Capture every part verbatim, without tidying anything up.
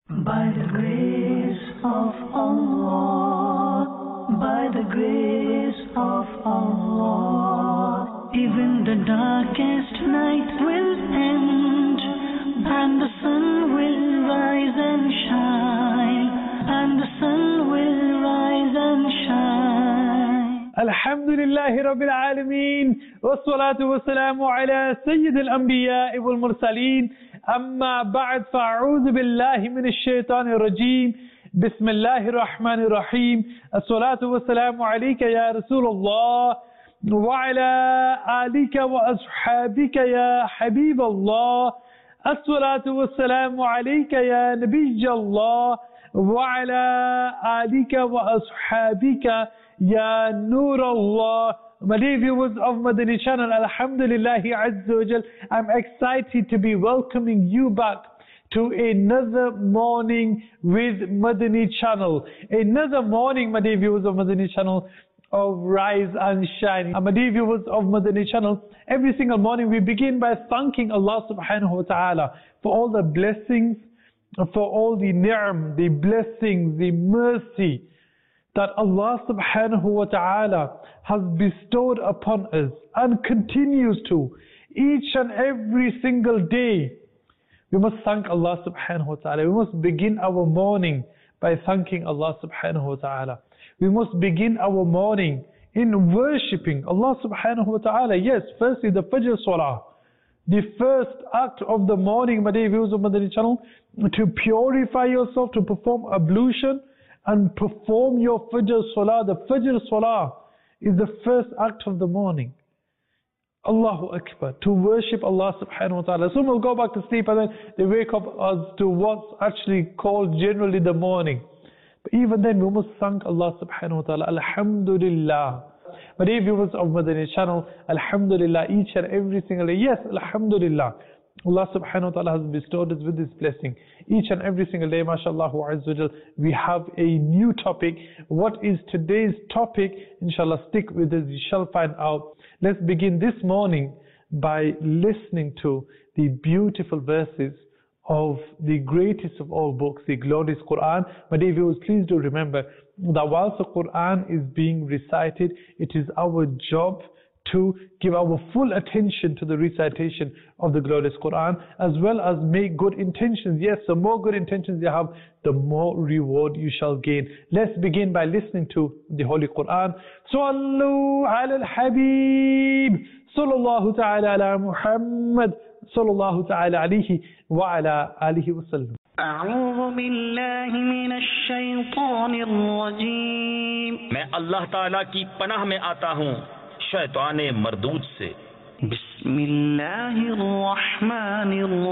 By the grace of Allah, by the grace of Allah, even the darkest night will end, and the sun will rise and shine, and the sun will rise and shine. Alhamdulillahi Rabbil Alameen, wassalatu wassalamu ala Sayyid al-Anbiya wal Mursaleen, amma ba'd, fa'a'udhu billahi minash shaitanir rajeem, bismillahir rahmanir rahim, as-salatu wassalamu alayka ya Rasulullah, wa ala alika wa ashabika ya Habiballah, as-salatu wassalamu alayka ya Nabiyallah, wa ala alika wa ashabika Ya Nur Allah. My dear viewers of Madani Channel, Alhamdulillahi Azza wa Jal, I'm excited to be welcoming you back to another morning with Madani Channel. Another morning, my dear viewers of Madani Channel, of rise and shine. And my dear viewers of Madani Channel, every single morning we begin by thanking Allah subhanahu wa ta'ala for all the blessings, for all the ni'am, the blessings, the mercy that Allah subhanahu wa ta'ala has bestowed upon us and continues to each and every single day. We must thank Allah subhanahu wa ta'ala. We must begin our morning by thanking Allah subhanahu wa ta'ala. We must begin our morning in worshipping Allah subhanahu wa ta'ala. Yes, firstly the Fajr Salah, the first act of the morning, my dear viewers of Madani Channel, to purify yourself, to perform ablution and perform your Fajr Salah. The Fajr Salah is the first act of the morning. Allahu Akbar, to worship Allah subhanahu wa ta'ala. Some will go back to sleep and then they wake up as to what's actually called generally the morning. But even then we must thank Allah subhanahu wa ta'ala. Alhamdulillah. But dear viewers of Madani Channel, Alhamdulillah, each and every single day, yes, Alhamdulillah, Allah subhanahu wa ta'ala has bestowed us with this blessing. Each and every single day, mashallah azza wa jal, we have a new topic. What is today's topic? Inshallah, stick with us, you shall find out. Let's begin this morning by listening to the beautiful verses of the greatest of all books, the glorious Quran. My dear viewers, please do remember that whilst the Quran is being recited, it is our job to give our full attention to the recitation of the glorious Quran, as well as make good intentions. Yes, the more good intentions you have, the more reward you shall gain. Let's begin by listening to the Holy Quran. Sallu ala al-Habib, sallallahu ta'ala ala Muhammad, sallallahu ta'ala alayhi wa ala alihi wa sallam. أعوذ بالله من الشيطان الرجيم. میں اللہ تعالیٰ کی پناہ میں آتا ہوں شیطان مردود سے. بسم اللہ الرحمن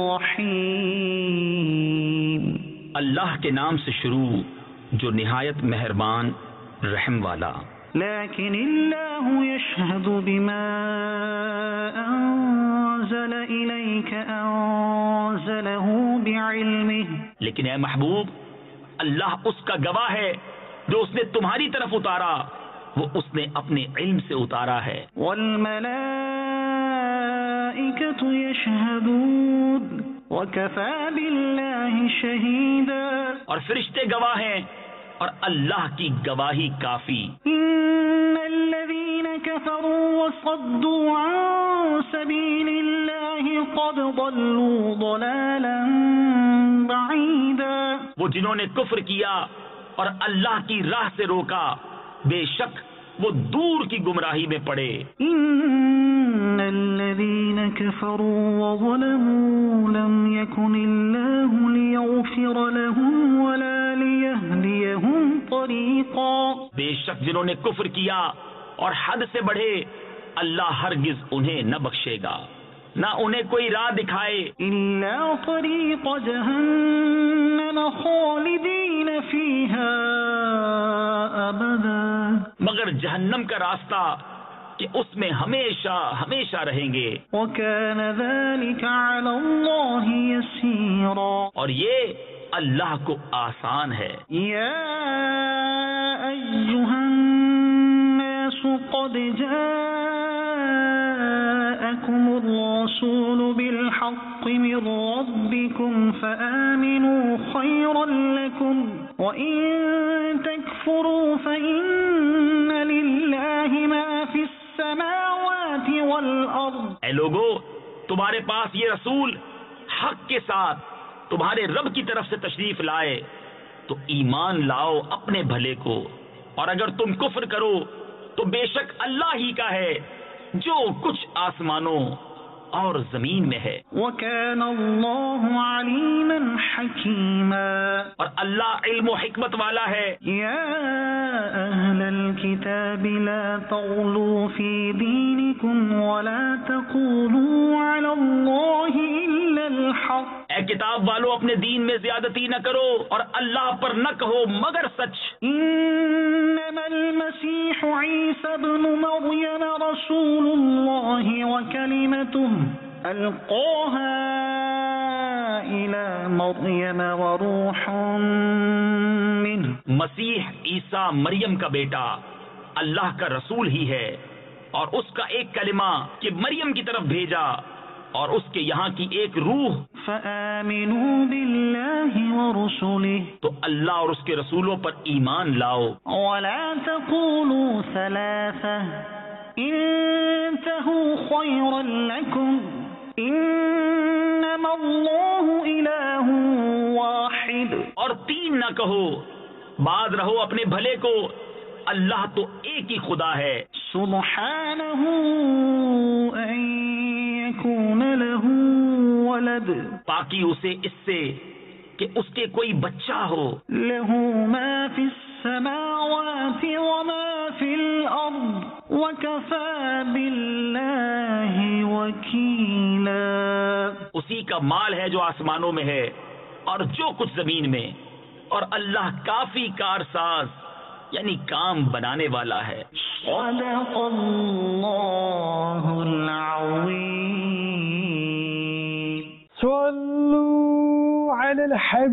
الرحیم. اللہ کے نام سے شروع جو نہایت مہربان رحم والا. لیکن اللہ یشہد بما انزل الیک انزلہ بعلمہ. لیکن اے محبوب، اللہ اس کا گواہ ہے جو اس نے تمہاری طرف اتارا، وہ اس نے اپنے علم سے اتارا ہے. والملائکۃ یشہدون وکفی باللہ شہیدا. اور فرشتے گواہ ہیں اور اللہ کی گواہی کافی. ان الذین کفروا وصدوا عن سبیل اللہ قد ضلوا ضلالا بعیدا. وہ جنہوں نے کفر کیا اور اللہ کی راہ سے روکا، بے شک وہ دور کی گمراہی میں پڑے. ان الذین کفروا وظلموا لم یکن اللہ لیغفر لهم ولا لیہدیہم طریقا. بے شک جنہوں نے کفر کیا اور حد سے بڑھے، اللہ ہرگز انہیں نہ بخشے گا، نہ انہیں کوئی راہ دکھائے. الا طریق جہنم خالدین فیہا ابدا. مگر جہنم کا راستہ کہ اس میں ہمیشہ ہمیشہ رہیں گے. وَكَانَ ذَلِكَ عَلَى اللَّهِ يَسِيرًا. اور یہ اللہ کو آسان ہے. یا ایھا الناس قد جاءکم الرسول بالحق من ربكم فآمنوا خيرا لكم وإن تكفروا فإن لله ما في السماوات والأرض. ऐ लोगो, तुम्हारे पास ये रसूल हक के साथ तुम्हारे रब की तरफ से तशरीफ लाए तो ईमान लाओ अपने भले को, और अगर तुम कुफ्र करो तो बेशक अल्लाह ही का है जो कुछ आसमानों और जमीन में है। वकान अल्लाहु अलीमन हकीमा, और अल्लाह इल्म व हिकमत वाला है। या अहलल किताब ला तग़लू फी दीनिकुम वला तक़ूलू अला अल्लाहि इल्लल हक़। ए किताब वालों, अपने दीन में ज्यादती न करो और अल्लाह पर न कहो मगर सच। इन्नमल मसीह ईसा इब्न मरियम रसूलुल्लाह व कलिमतुहु अलक़ाहा इला मरियम व रूहुम मिन्हु। मसीह ईसा मरियम का बेटा अल्लाह का रसूल ही है और उसका एक कलिमा कि मरियम की तरफ भेजा और उसके यहाँ की एक रूह। फ़आमिनू बिल्लाहि व रुसुलिहि, तो अल्लाह और उसके रसूलों पर ईमान लाओ। वला तक़ूलू सलासा इंतहू खैरन लकुम इन्नमा अल्लाहु इलाहुन वाहिद। और तीन न कहो, बाज रहो अपने भले को, अल्लाह तो एक ही खुदा है। सुब्हानहू अन यकून लहू वलद, ताकि उसे इससे कि उसके कोई बच्चा हो। लहू मा फिस समावाति व मा फिल अर्द वकफा बिल्लाहि वकीला। उसी का माल है जो आसमानों में है और जो कुछ जमीन में, और अल्लाह काफी कारसाज यानी काम बनाने वाला है। सदक़ल्लाहुल अज़ीम। सल्लू अलल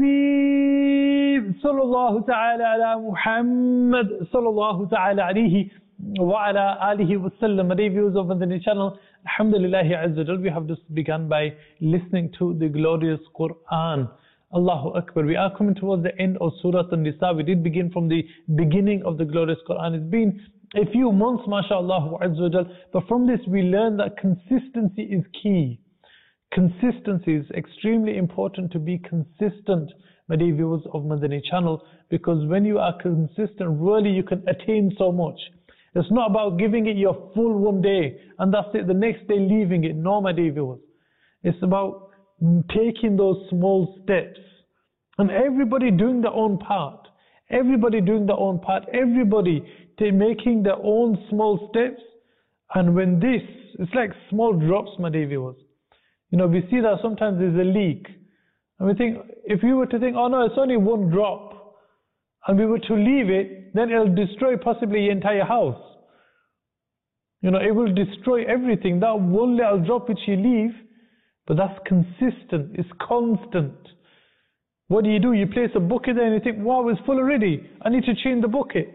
हबीब सल्लल्लाहु तआला अला मुहम्मद सल्लल्लाहु तआला अलैहि व अला आलिहि व सल्लम. Reviews of the channel. Alhamdulillah Azza wa Jalla, we have just begun by listening to the glorious Quran. Allahu Akbar. We are coming towards the end of Surah An-Nisa. We did begin from the beginning of the glorious Quran. It's been a few months, mashallah, but from this we learn that consistency is key. Consistency is extremely important, to be consistent, my dear viewers of Madani channel, because when you are consistent, really you can attain so much. It's not about giving it your full one day and that's it, the next day leaving it. No, my dear viewers. It's about taking those small steps, and everybody doing their own part, everybody doing their own part, everybody making their own small steps. And when this, it's like small drops, my dear viewers. You know, we see that sometimes there's a leak, and we think, if you were to think, oh no, it's only one drop, and we were to leave it, then it'll destroy possibly your entire house. You know, it will destroy everything. That one little drop which you leave, but that's consistent, it's constant. What do you do? You place a bucket there and you think, wow, it's full already, I need to change the bucket.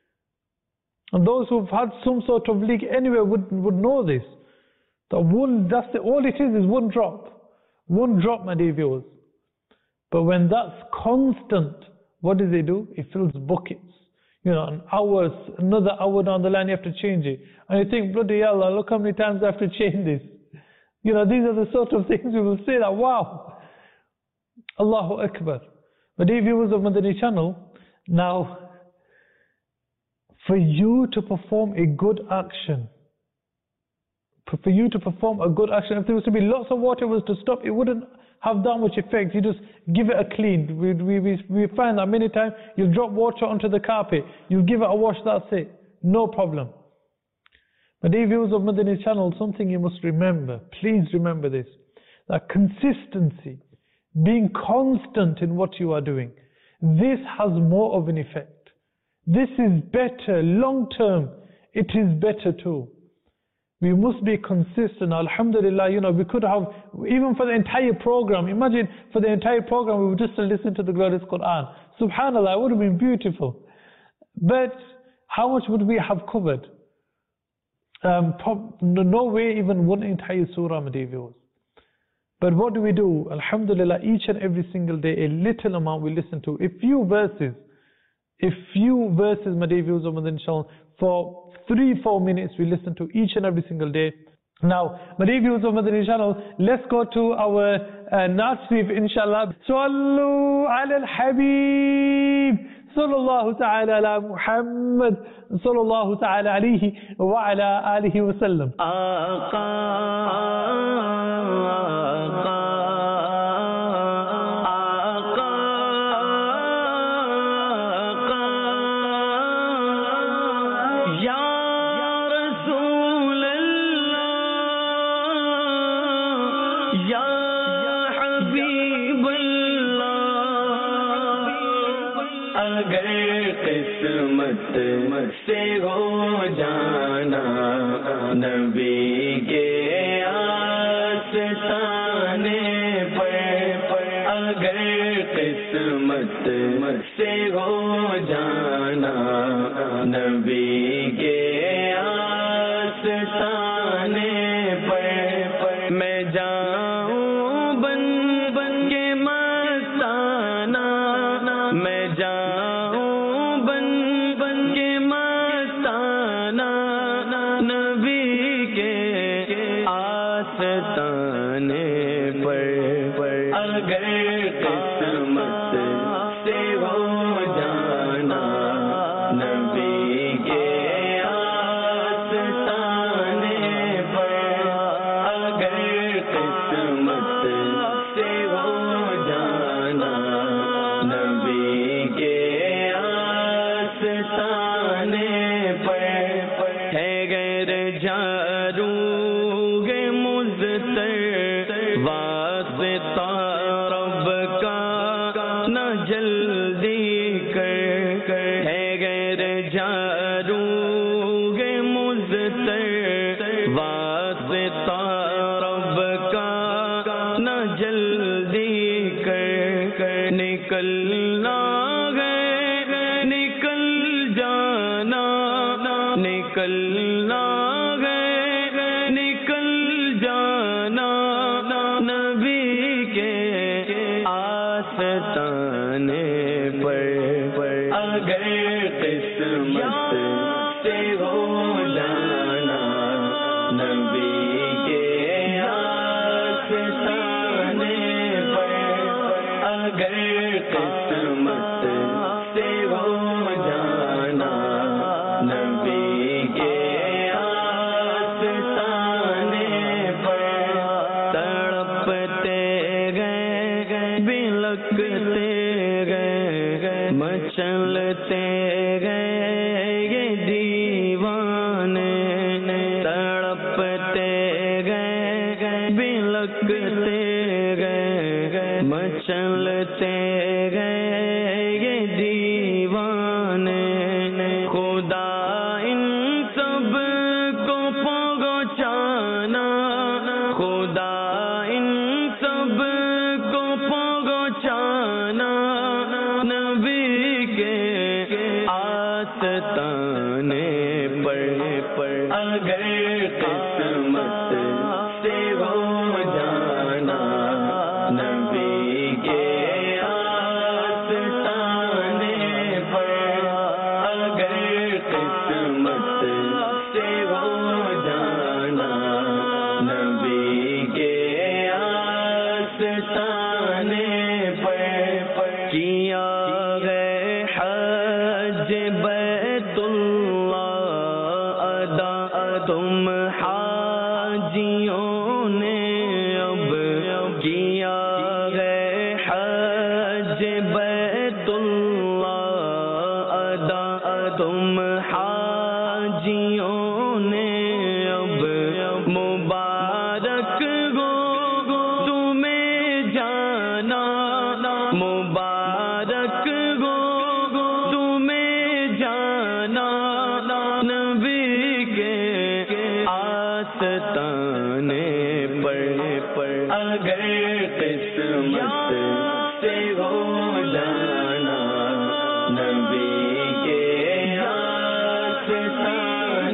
And those who've had some sort of leak anywhere would, would know this. That one, that's the, all it is is one drop. One drop, my dear viewers. But when that's constant, what does it do? It fills buckets. You know, an hour, another hour down the line you have to change it. And you think, bloody hell, look how many times I have to change this. You know, these are the sort of things we will say that, wow, Allahu Akbar. But dear viewers of Madani channel, now, for you to perform a good action, for you to perform a good action, if there was to be lots of water was to stop, it wouldn't have that much effect. You just give it a clean. We, we, we, we find that many times you drop water onto the carpet, you give it a wash, that's it. No problem. But dear viewers of Madani channel, something you must remember, please remember this, that consistency, being constant in what you are doing, this has more of an effect. This is better, long term, it is better too. We must be consistent. Alhamdulillah, you know, we could have, even for the entire program, imagine for the entire program we would just listen to the glorious Quran. Subhanallah, it would have been beautiful. But how much would we have covered? Um, no way even one entire surah, my dear viewers. But what do we do? Alhamdulillah, each and every single day, a little amount we listen to. A few verses, a few verses, my dear viewers of Madani Channel, for three, four minutes we listen to each and every single day. Now, my dear viewers of Madani Channel, let's go to our uh, Naat Sharif, inshallah. Sallu ala al-Habib, sallallahu ta'ala ala Muhammad, sallallahu ta'ala alayhi wa ala alihi wa sallam.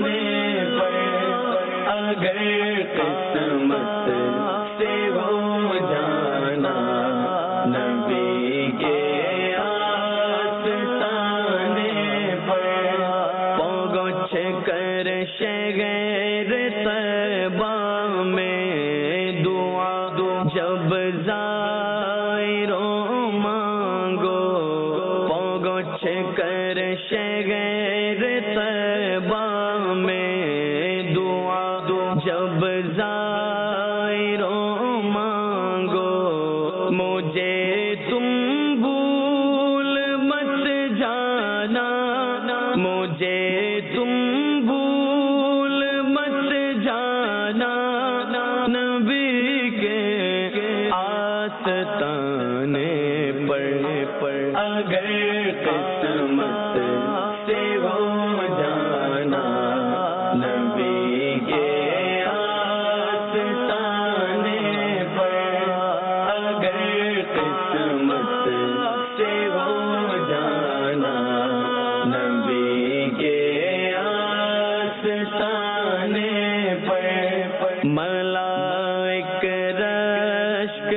اگر قسمت سے ہو کر شہر طیبہ میں دعا جب زائروں مانگو پہنچ کر شہر طیبہ میں دعا جب زائروں مانگو مجھے تم بھول مت جانا مجھے تم بھول مت جانا نبی کے آستانے پر پر اگر قسمت سے ہو جانا نبی کے آستانے پر اگر قسمت سے ہو جانا نبی کے آستانے پر ملائک رشک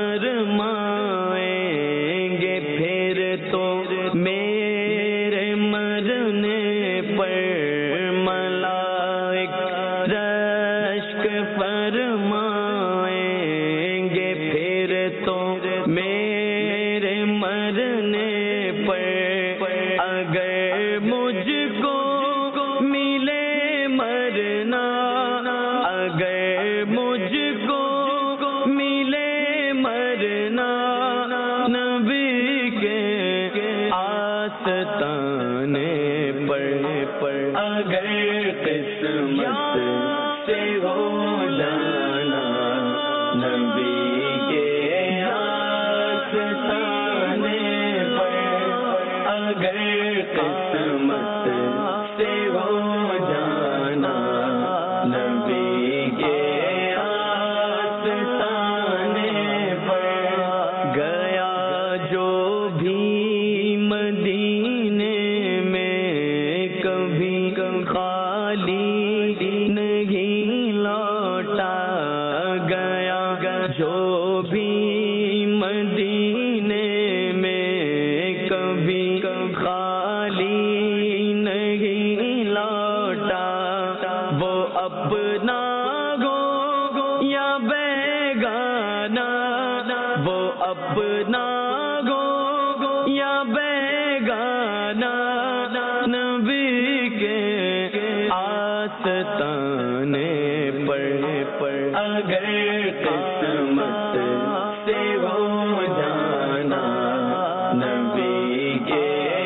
فرمائیں گے پھر تو میرے مرنے پر ملائک رشک فرمائیں گے پھر تو میرے مرنے پر اگر مجھ کو ملے مرنا اگر مجھ کو ملے مرنا نبی کے آستانے پر پر اگر قسمت سے ہو جانا نبی کے آستانے پر اگر قسمت سے ہو جانا نبی کے آستانے پر گیا جو بھی مدینے میں کبھی خالی نہیں لوٹا گیا جو بھی مدینے میں کبھی خالی نہیں لوٹا وہ اپنا گو یا بیگانہ وہ اپنا گو یا بیگانہ نبی کے آستانے پر پر اگر قسمت سے ہو جانا نبی کے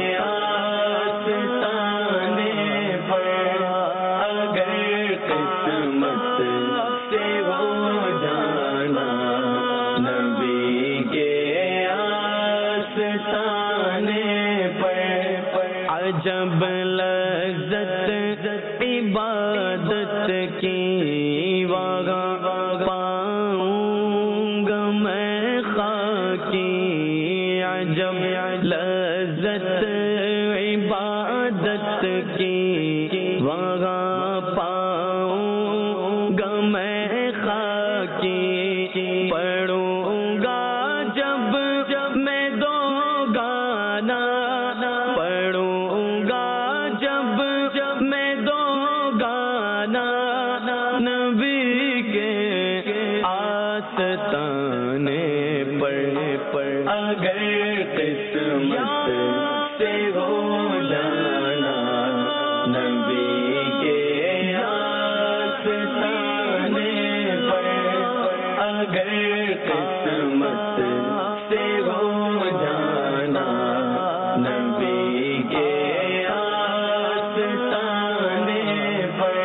آستانے پر اگر قسمت سے ہو جانا نبی کے آستانے پر عجب لذت عبادت کی وہاں پاؤں گا میں خاکی عجب لذت عبادت کی وہاں پاؤں گا میں خاکی پڑھوں گا جب جب میں دو گانا پڑھوں گا جب جب میں دو گانا نبی کے آستانے پر پر اگر قسمت سے ہو جانا نبی کے آستانے پر اگر قسمت سے ہو جانا نبی کے آستانے پر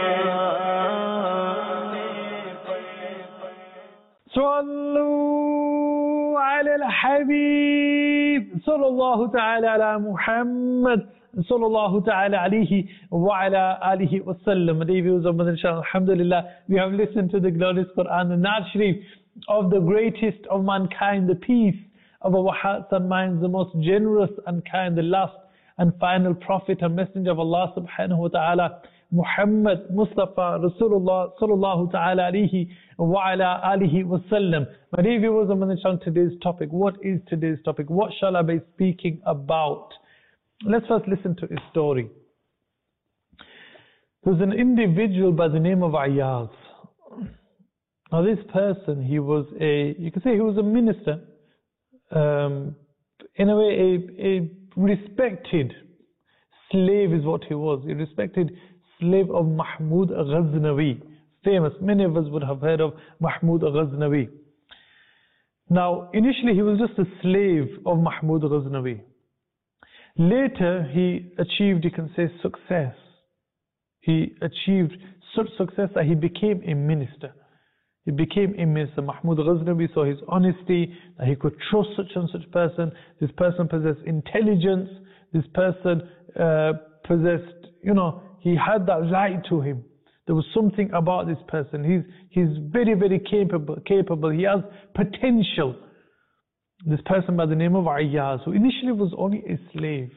صلوا على الحبيب صلى الله تعالى على محمد صلى الله تعالى عليه وعلى آله وسلم. Dear viewers of Madinah Channel, alhamdulillah, we have listened to the glorious Quran, the Naat Sharif of the greatest of mankind, the peace of our hearts and minds, the most generous and kind, the last and final prophet and messenger of Allah subhanahu wa ta'ala, Muhammad Mustafa Rasulullah sallallahu ta'ala alayhi wa ala alihi wa sallam. My dear viewers, I'm going to on today's topic. What is today's topic? What shall I be speaking about? Let's first listen to a story. There was an individual by the name of Ayaz. Now this person, he was a, you could say he was a minister, um, in a way a, a respected slave is what he was, a respected slave of Mahmud Ghaznavi, famous, many of us would have heard of Mahmud Ghaznavi. Now initially he was just a slave of Mahmud Ghaznavi. Later he achieved, you can say, success. He achieved such success that he became a minister. He became a minister. Mahmud Ghaznavi saw his honesty, that he could trust such and such person. This person possessed intelligence. This person uh, possessed, you know, he had that light to him. There was something about this person. He's, he's very, very capable, capable. He has potential. This person by the name of Ayaz, who initially was only a slave.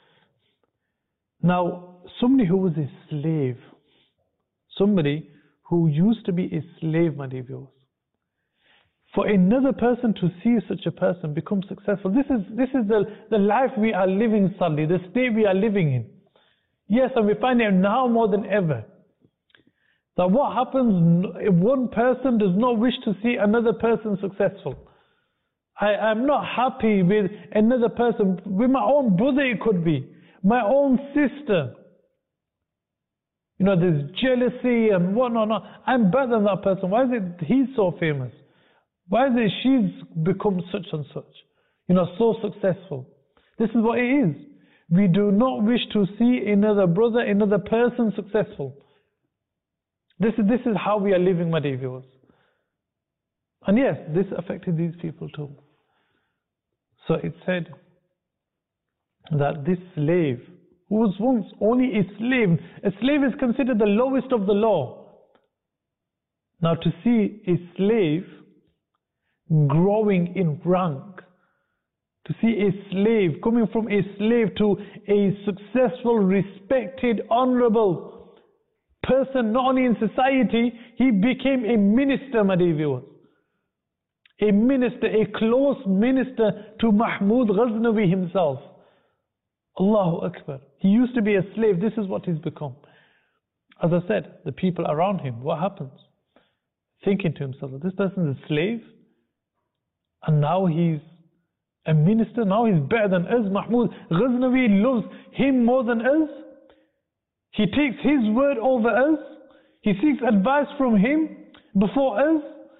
Now, somebody who was a slave, somebody who used to be a slave, my dear viewers, for another person to see such a person become successful, this is, this is the, the life we are living, sadly, the state we are living in. Yes, and we find it now more than ever. That what happens if one person does not wish to see another person successful? I am not happy with another person, with my own brother it could be, my own sister. You know, there's jealousy and whatnot. No, I'm better than that person. Why is it he's so famous? Why is it she's become such and such? You know, so successful. This is what it is. We do not wish to see another brother, another person successful. This is, this is how we are living, my dear viewers. And yes, this affected these people too. So it said that this slave, who was once only a slave, a slave is considered the lowest of the law. Now to see a slave growing in rank, to see a slave coming from a slave to a successful, respected, honorable person, not only in society, he became a minister, my dear viewers. A minister, a close minister to Mahmud Ghaznavi himself. Allahu Akbar. He used to be a slave. This is what he's become. As I said, the people around him, what happens? Thinking to himself, this person is a slave, and now he's a minister, now he's better than us. Mahmud Ghaznavi loves him more than us. He takes his word over us. He seeks advice from him before us.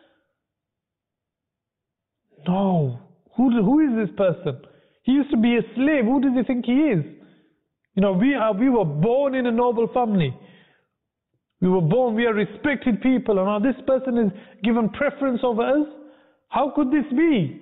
No. Who, who is this person? He used to be a slave. Who does he think he is? You know, we are, we were born in a noble family. We were born, we are respected people, and now this person is given preference over us. How could this be?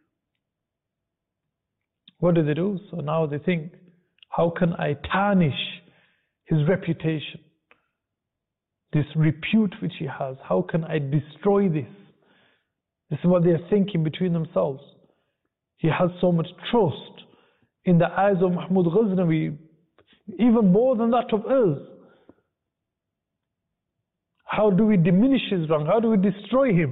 What do they do? So now they think, how can I tarnish his reputation? This repute which he has, how can I destroy this? This is what they are thinking between themselves. He has so much trust in the eyes of Mahmud Ghaznavi, even more than that of us. How do we diminish his rank? How do we destroy him?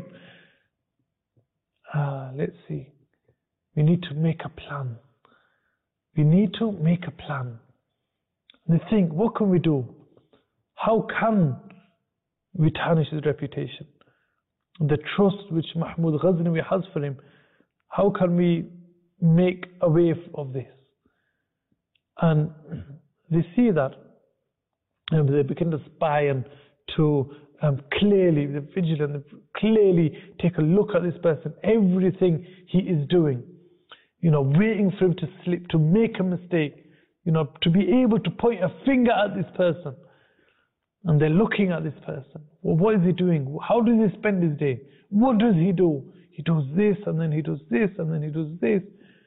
Ah, let's see. We need to make a plan. We need to make a plan. And think, what can we do? How can we tarnish his reputation? The trust which Mahmud Ghaznavi has for him, how can we make a way of this? And they see that, and they begin to spy and to um, clearly, they're vigilant, they clearly take a look at this person, everything he is doing, you know, waiting for him to slip, to make a mistake, you know, to be able to point a finger at this person. And they're looking at this person. Well, what is he doing? How does he spend his day? What does he do? He does this, and then he does this, and then he does this.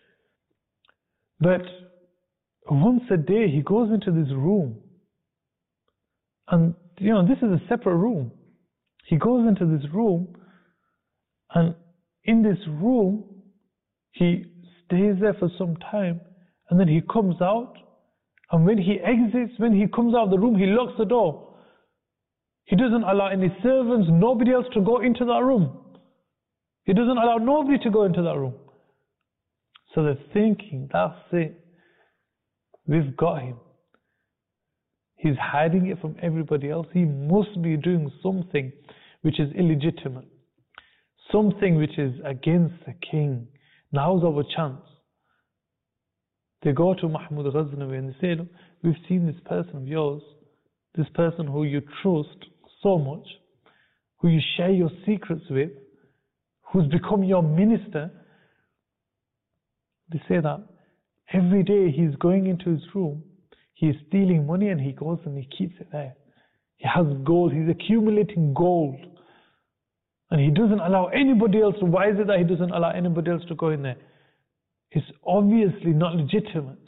But once a day, he goes into this room. And, you know, this is a separate room. He goes into this room, and in this room, he stays there for some time, and then he comes out. And when he exits, when he comes out of the room, he locks the door. He doesn't allow any servants, nobody else to go into that room. He doesn't allow nobody to go into that room. So they're thinking, that's it. We've got him. He's hiding it from everybody else. He must be doing something which is illegitimate, something which is against the king. Now's our chance. They go to Mahmud Ghaznavi and they say, look, we've seen this person of yours, this person who you trust so much, who you share your secrets with, who's become your minister. They say that every day he's going into his room, he's stealing money and he goes and he keeps it there. He has gold, he's accumulating gold. And he doesn't allow anybody else. Why is it that he doesn't allow anybody else to go in there? It's obviously not legitimate.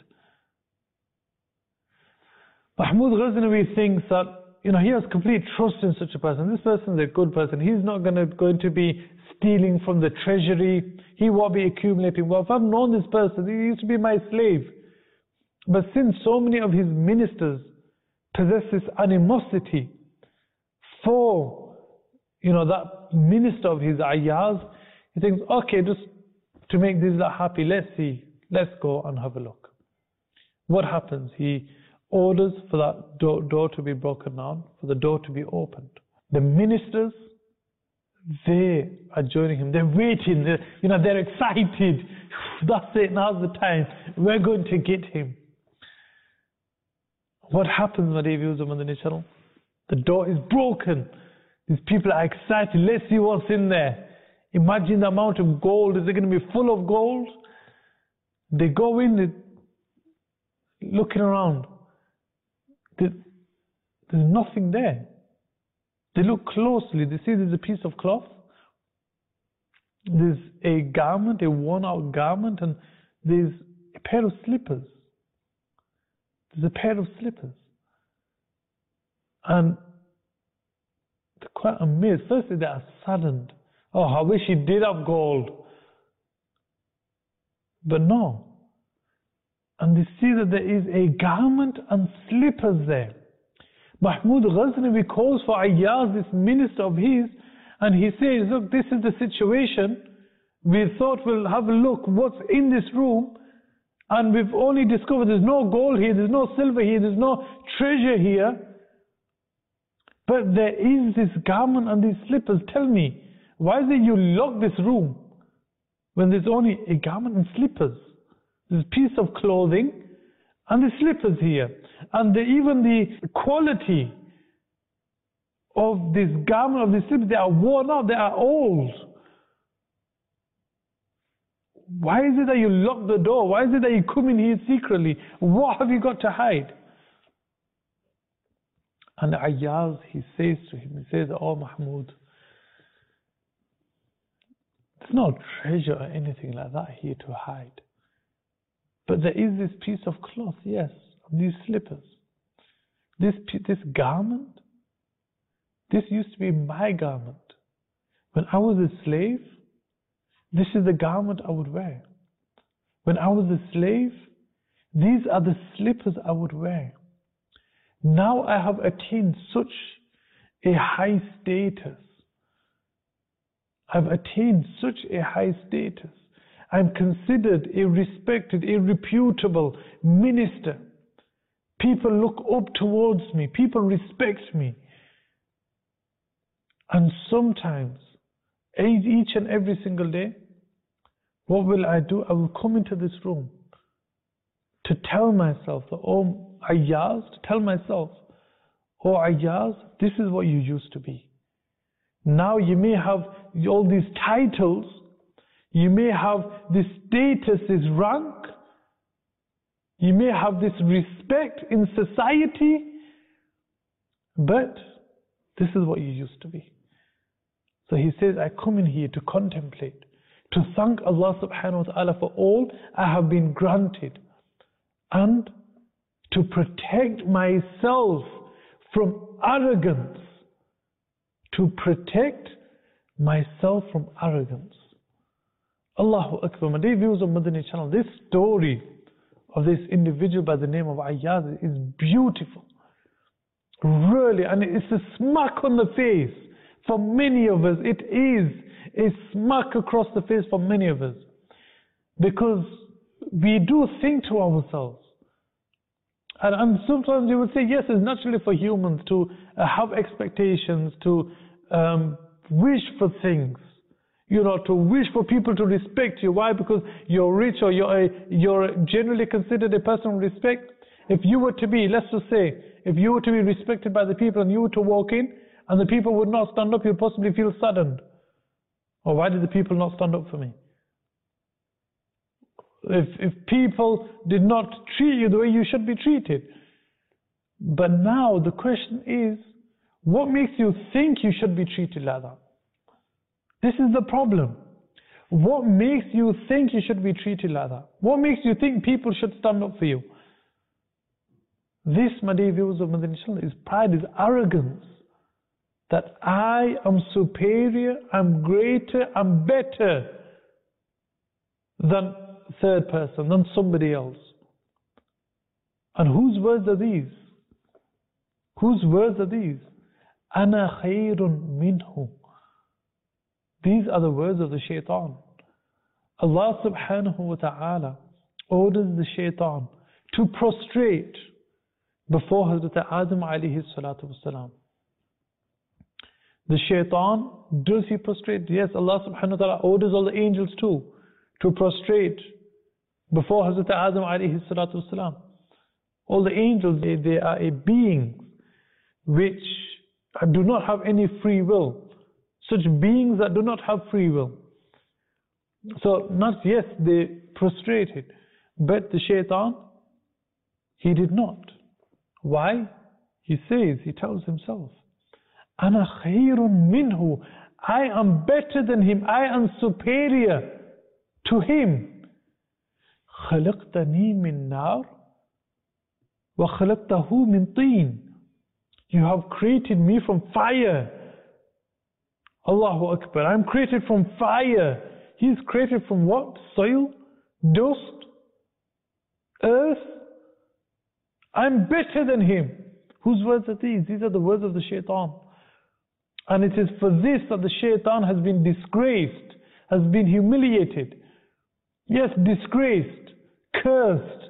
Mahmud Ghaznavi thinks that, you know, he has complete trust in such a person. This person is a good person. He's not gonna, going to be stealing from the treasury. He won't be accumulating wealth. I've known this person. He used to be my slave. But since so many of his ministers possess this animosity for, you know, that minister of his Ayaz, he thinks, okay, just to make these lot happy, let's see, let's go and have a look. What happens? He orders for that door, door to be broken down, for the door to be opened. The ministers, they are joining him. They're waiting. They're, you know, they're excited. That's it. Now's the time. We're going to get him. What happens, my dear viewers of Madani Channel? The door is broken. These people are excited. Let's see what's in there. Imagine the amount of gold. Is it going to be full of gold? They go in, they're looking around. There's nothing there. They look closely. They see there's a piece of cloth. There's a garment, a worn out garment, and there's a pair of slippers. There's a pair of slippers. And they're quite amazed. Firstly, they are saddened. Oh, I wish he did have gold. But no. And they see that there is a garment and slippers there. Mahmud Ghaznavi calls for Ayaz, this minister of his, and he says, look, this is the situation. We thought we'll have a look what's in this room, and we've only discovered there's no gold here, there's no silver here, there's no treasure here. But there is this garment and these slippers. Tell me, why is it you lock this room when there's only a garment and slippers? There's a piece of clothing and the slippers here. And the, even the quality of this garment, of these slippers, they are worn out, they are old. Why is it that you lock the door? Why is it that you come in here secretly? What have you got to hide? And Ayaz, he says to him, he says, oh Mahmud, there's no treasure or anything like that here to hide. But there is this piece of cloth, yes, these slippers. This, this garment, this used to be my garment. When I was a slave, this is the garment I would wear. When I was a slave, these are the slippers I would wear. Now I have attained such a high status. I've attained such a high status. I'm considered a respected, a reputable minister. People look up towards me. People respect me. And sometimes, each and every single day, what will I do? I will come into this room to tell myself, oh Ayaz, to tell myself, oh Ayaz, this is what you used to be. Now you may have all these titles, you may have this status, this rank, you may have this respect in society, but this is what you used to be. So he says, I come in here to contemplate, to thank Allah subhanahu wa ta'ala for all I have been granted, and to protect myself from arrogance, to protect myself from arrogance. Allahu Akbar. My dear viewers of Madani Channel, this story of this individual by the name of Ayaz is beautiful. Really, and it's a smack on the face for many of us. It is a smack across the face for many of us. Because we do think to ourselves, And, and sometimes you would say, yes, it's naturally for humans to uh, have expectations, to um, wish for things, you know, to wish for people to respect you. Why? Because you're rich or you're, a, you're generally considered a person of respect. If you were to be, let's just say, if you were to be respected by the people and you were to walk in and the people would not stand up, you'd possibly feel saddened. Or why did the people not stand up for me? If, if people did not treat you the way you should be treated. But now the question is, what makes you think you should be treated like that? This is the problem. What makes you think you should be treated like that? What makes you think people should stand up for you? This, my dear viewers of Madani Channel, is pride, is arrogance. That I am superior, I'm greater, I'm better than third person, than somebody else. And whose words are these? Whose words are these? Ana khayrun minhu. These are the words of the shaitan. Allah subhanahu wa ta'ala orders the shaitan to prostrate before Hazrat Adam alayhi salatu wasalam. The shaitan, does he prostrate? Yes, Allah subhanahu wa ta'ala orders all the angels too to prostrate before Hazrat Adam alayhi salatu wasalam. All the angels, they, they are a being which do not have any free will. Such beings that do not have free will. So, not, yes, they prostrated, but the shaitan, he did not. Why? He says, he tells himself, Ana khayrun minhu. I am better than him. I am superior to him. خلقتني من نار وخلقته من طين. You have created me from fire. Allahu Akbar. I'm created from fire. He's created from what? Soil? Dust? Earth? I'm better than him. Whose words are these? These are the words of the shaitan. And it is for this that the shaitan has been disgraced, has been humiliated. Yes, disgraced, cursed.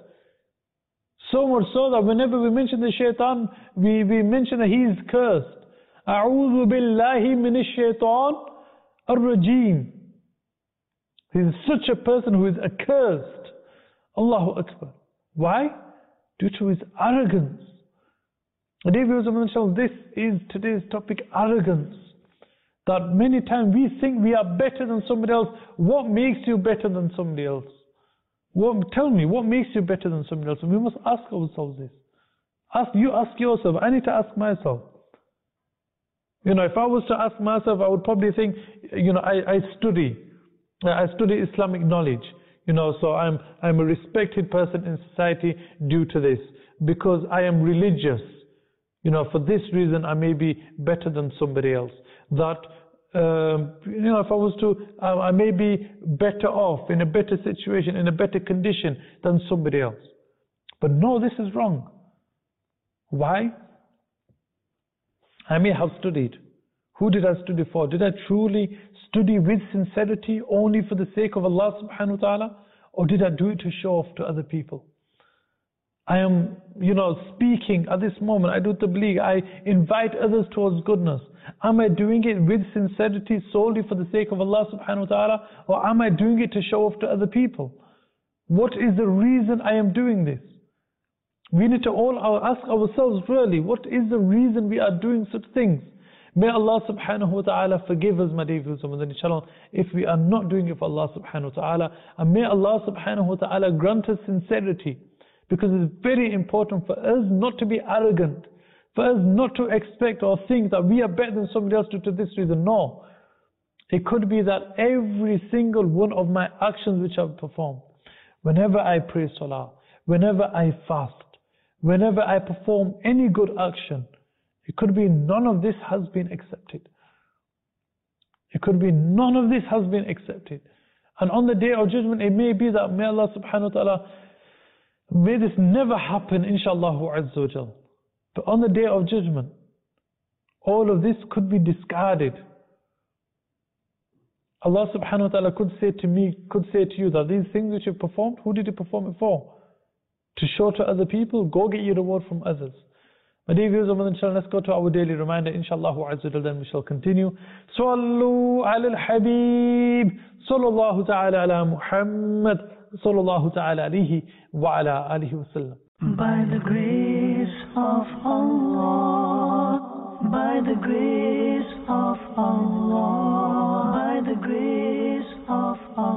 So much so that whenever we mention the shaitan, we, we mention that he is cursed. A'udhu billahi minash shaitan ar-rajim. He is such a person who is accursed. Allahu Akbar. Why? Due to his arrogance. Dear viewers of Madani, this is today's topic, arrogance. That many times we think we are better than somebody else. What makes you better than somebody else? What, tell me, what makes you better than somebody else? And we must ask ourselves this. Ask, you ask yourself. I need to ask myself. You know, if I was to ask myself, I would probably think, you know, I, I study. I study Islamic knowledge. You know, so I'm, I'm a respected person in society due to this. Because I am religious. You know, for this reason, I may be better than somebody else. That, um, you know, if I was to, uh, I may be better off, in a better situation, in a better condition than somebody else. But no, this is wrong. Why? I may have studied. Who did I study for? Did I truly study with sincerity only for the sake of Allah subhanahu wa ta'ala? Or did I do it to show off to other people? I am, you know, speaking at this moment. I do tabligh. I invite others towards goodness. Am I doing it with sincerity solely for the sake of Allah subhanahu wa ta'ala? Or am I doing it to show off to other people? What is the reason I am doing this? We need to all ask ourselves really, what is the reason we are doing such things? May Allah subhanahu wa ta'ala forgive us, my dear viewers of Madani Channel, if we are not doing it for Allah subhanahu wa ta'ala. And may Allah subhanahu wa ta'ala grant us sincerity. Because it's very important for us not to be arrogant, for us not to expect or think that we are better than somebody else due to this reason. No. It could be that every single one of my actions which I've performed, whenever I pray salah, whenever I fast, whenever I perform any good action, it could be none of this has been accepted. It could be none of this has been accepted. And on the day of judgment, it may be that may Allah subhanahu wa ta'ala, may this never happen, inshallah azza wa jal. But on the day of judgment, all of this could be discarded. Allah subhanahu wa ta'ala could say to me, could say to you that these things which you performed, who did you perform it for? to show to other people, go get your reward from others. My dear viewers of Ramadan channel, let's go to our daily reminder. Inshallah azza wa then we shall continue. Sallu ala al-habib, sallallahu ta'ala ala Muhammad, sallallahu ta'ala alihi wa ala alihi wa sallam. By the grace of Allah, by the grace of Allah, by the grace of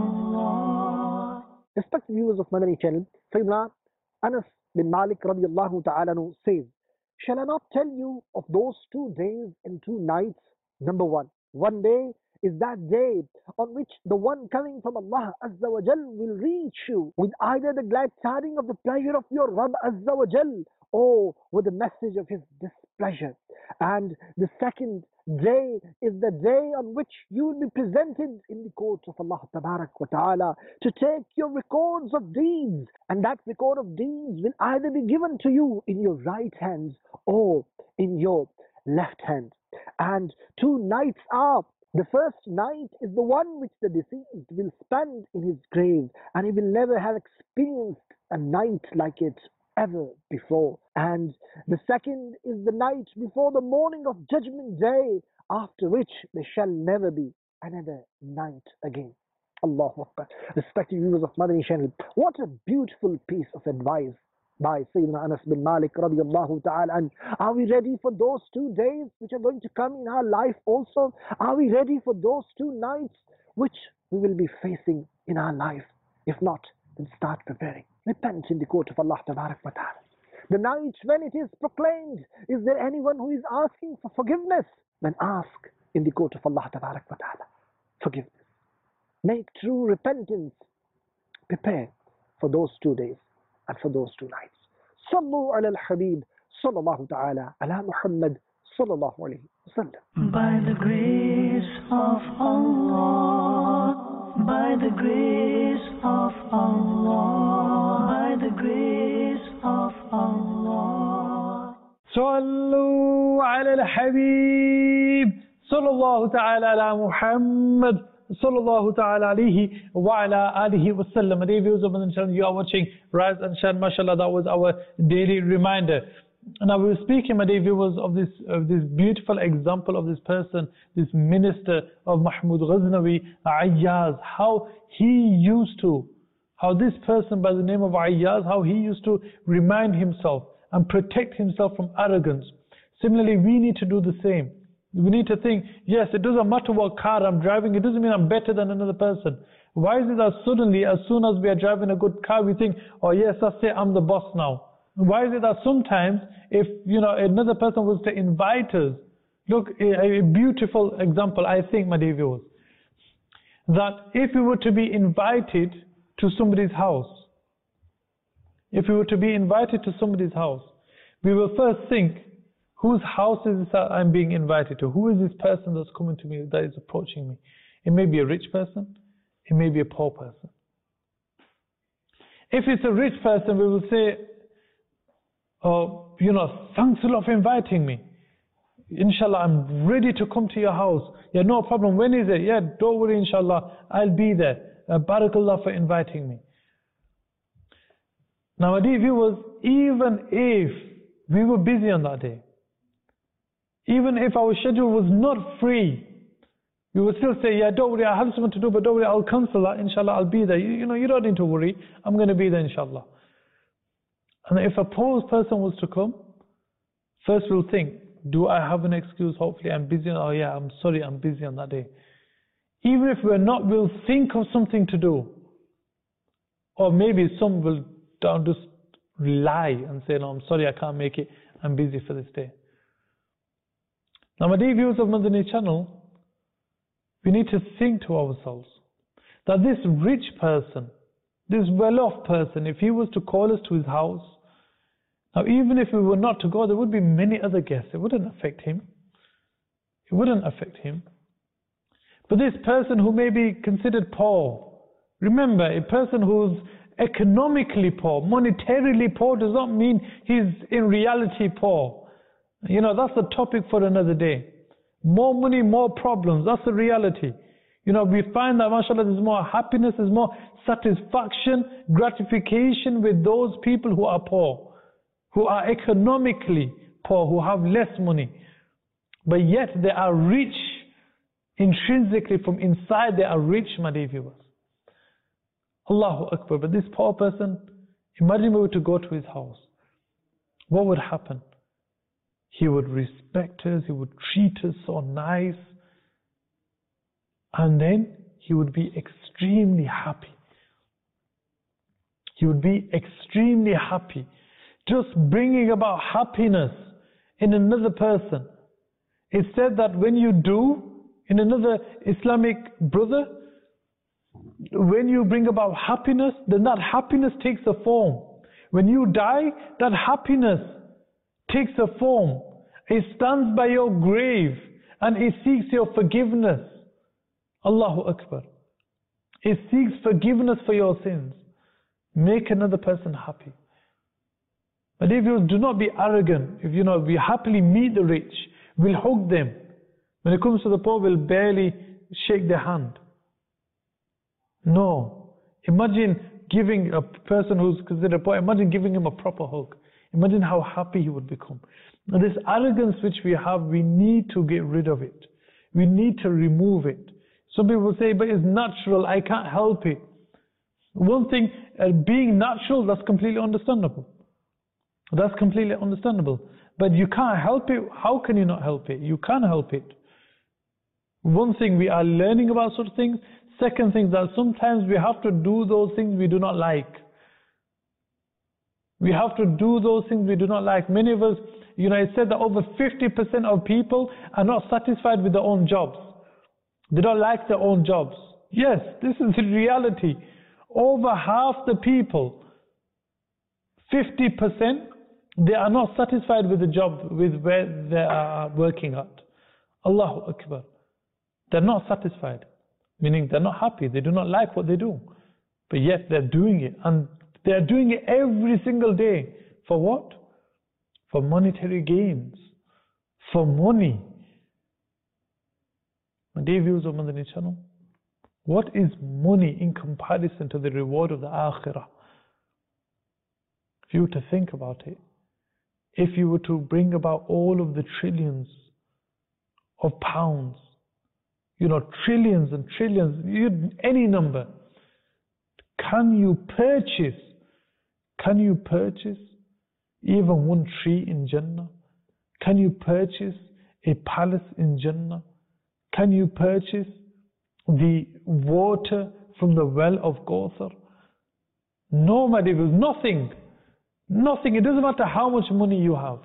Allah. Respected viewers of Madani channel, Sayyidina Anas bin Malik radiallahu ta'ala anhu says, shall I not tell you of those two days and two nights? Number one, one day is that day on which the one coming from Allah Azza wa Jal will reach you with either the glad tidings of the pleasure of your Rabb Azza wa Jal or with the message of his displeasure. And the second day is the day on which you will be presented in the court of Allah Tabarak wa Ta'ala to take your records of deeds, and that record of deeds will either be given to you in your right hand or in your left hand. And two nights are, the first night is the one which the deceased will spend in his grave, and he will never have experienced a night like it ever before. And the second is the night before the morning of Judgment Day, after which there shall never be another night again. Allahu Akbar. Respected viewers of Madani channel, what a beautiful piece of advice by Sayyidina Anas bin Malik radiallahu ta'ala. And are we ready for those two days which are going to come in our life also? Are we ready for those two nights which we will be facing in our life? If not, then start preparing. Repent in the court of Allah Tabarak wa Ta'ala. The night when it is proclaimed, is there anyone who is asking for forgiveness? Then ask in the court of Allah Tabarak wa Ta'ala forgiveness. Make true repentance. Prepare for those two days and for those two nights. Sallu ala al-Habib, sallallahu ta'ala ala Muhammad, sallallahu alayhi wa sallam. By the grace of Allah, by the grace of Allah, by the grace of Allah. Sallu ala al-Habib, sallallahu ta'ala ala Muhammad, sallallahu ta'ala alayhi wa ala alihi wa sallam. Dear viewers of Ramadan channel, you are watching Rise and Shine. MashaAllah, that was our daily reminder. Now we were speaking, my dear viewers, of this of this beautiful example of this person, this minister of Mahmud Ghaznavi, Ayyaz, how he used to, how this person by the name of Ayyaz, how he used to remind himself and protect himself from arrogance. Similarly, we need to do the same. We need to think, yes, it doesn't matter what car I'm driving, it doesn't mean I'm better than another person. Why is it that suddenly, as soon as we are driving a good car, we think, oh yes, that's it, I'm the boss now. Why is it that sometimes, if you know another person was to invite us, look, a, a beautiful example, I think, my dear viewers, that if we were to be invited to somebody's house, if we were to be invited to somebody's house, we will first think, whose house is this that I'm being invited to? Who is this person that's coming to me, that is approaching me? It may be a rich person, it may be a poor person. If it's a rich person, we will say, oh, you know, thanks a lot for inviting me. Inshallah, I'm ready to come to your house. Yeah, no problem. When is it? Yeah, don't worry, inshallah, I'll be there. Uh, Barakallah for inviting me. Now, my dear viewers, even if we were busy on that day, even if our schedule was not free, we would still say, yeah, don't worry, I have something to do, but don't worry, I'll cancel that, inshallah, I'll be there. You, you know, you don't need to worry, I'm going to be there, inshallah. And if a poor person was to come, first we'll think, do I have an excuse? Hopefully I'm busy. Oh yeah, I'm sorry, I'm busy on that day. Even if we're not, we'll think of something to do. Or maybe some will just lie and say, no, I'm sorry, I can't make it, I'm busy for this day. Now, my dear viewers of Madani channel, we need to think to ourselves that this rich person, this well-off person, if he was to call us to his house, now even if we were not to go, there would be many other guests. It wouldn't affect him. It wouldn't affect him. But this person who may be considered poor, remember, a person who's economically poor, monetarily poor, does not mean he's in reality poor. You know, that's a topic for another day. More money, more problems. That's the reality. You know, we find that, mashallah, there's more happiness, there's more satisfaction, gratification with those people who are poor, who are economically poor, who have less money. But yet they are rich intrinsically from inside, they are rich, my dear viewers. Allahu Akbar. But this poor person, imagine we were to go to his house. What would happen? He would respect us, he would treat us so nice, and then he would be extremely happy. He would be extremely happy. Just bringing about happiness in another person. It said that when you do, in another Islamic brother, when you bring about happiness, then that happiness takes a form. When you die, that happiness takes a form. It stands by your grave and it seeks your forgiveness. Allahu Akbar. It seeks forgiveness for your sins. Make another person happy. But if you do not be arrogant, if you know, we happily meet the rich, we'll hug them. When it comes to the poor, we'll barely shake their hand. No. Imagine giving a person who's considered poor, imagine giving him a proper hug. Imagine how happy he would become. And this arrogance which we have, we need to get rid of it. We need to remove it. Some people say, but it's natural, I can't help it. One thing, uh, being natural, that's completely understandable. That's completely understandable. But you can't help it. How can you not help it? You can't help it. One thing, we are learning about such things. Second thing, that sometimes we have to do those things we do not like. We have to do those things we do not like. Many of us, you know, it said that over fifty percent of people are not satisfied with their own jobs. They don't like their own jobs. Yes, this is the reality. Over half the people, fifty percent, they are not satisfied with the job with where they are working at. Allahu Akbar. They're not satisfied. Meaning they're not happy. They do not like what they do. But yet they're doing it. And they're doing it every single day. For what? For monetary gains. For money. My dear viewers of Madani Channel, what is money in comparison to the reward of the Akhirah? If you were to think about it, if you were to bring about all of the trillions of pounds, you know, trillions and trillions, you, any number, can you purchase, can you purchase even one tree in Jannah? Can you purchase a palace in Jannah? Can you purchase the water from the well of Kawthar? No, my dear, nothing. Nothing. It doesn't matter how much money you have.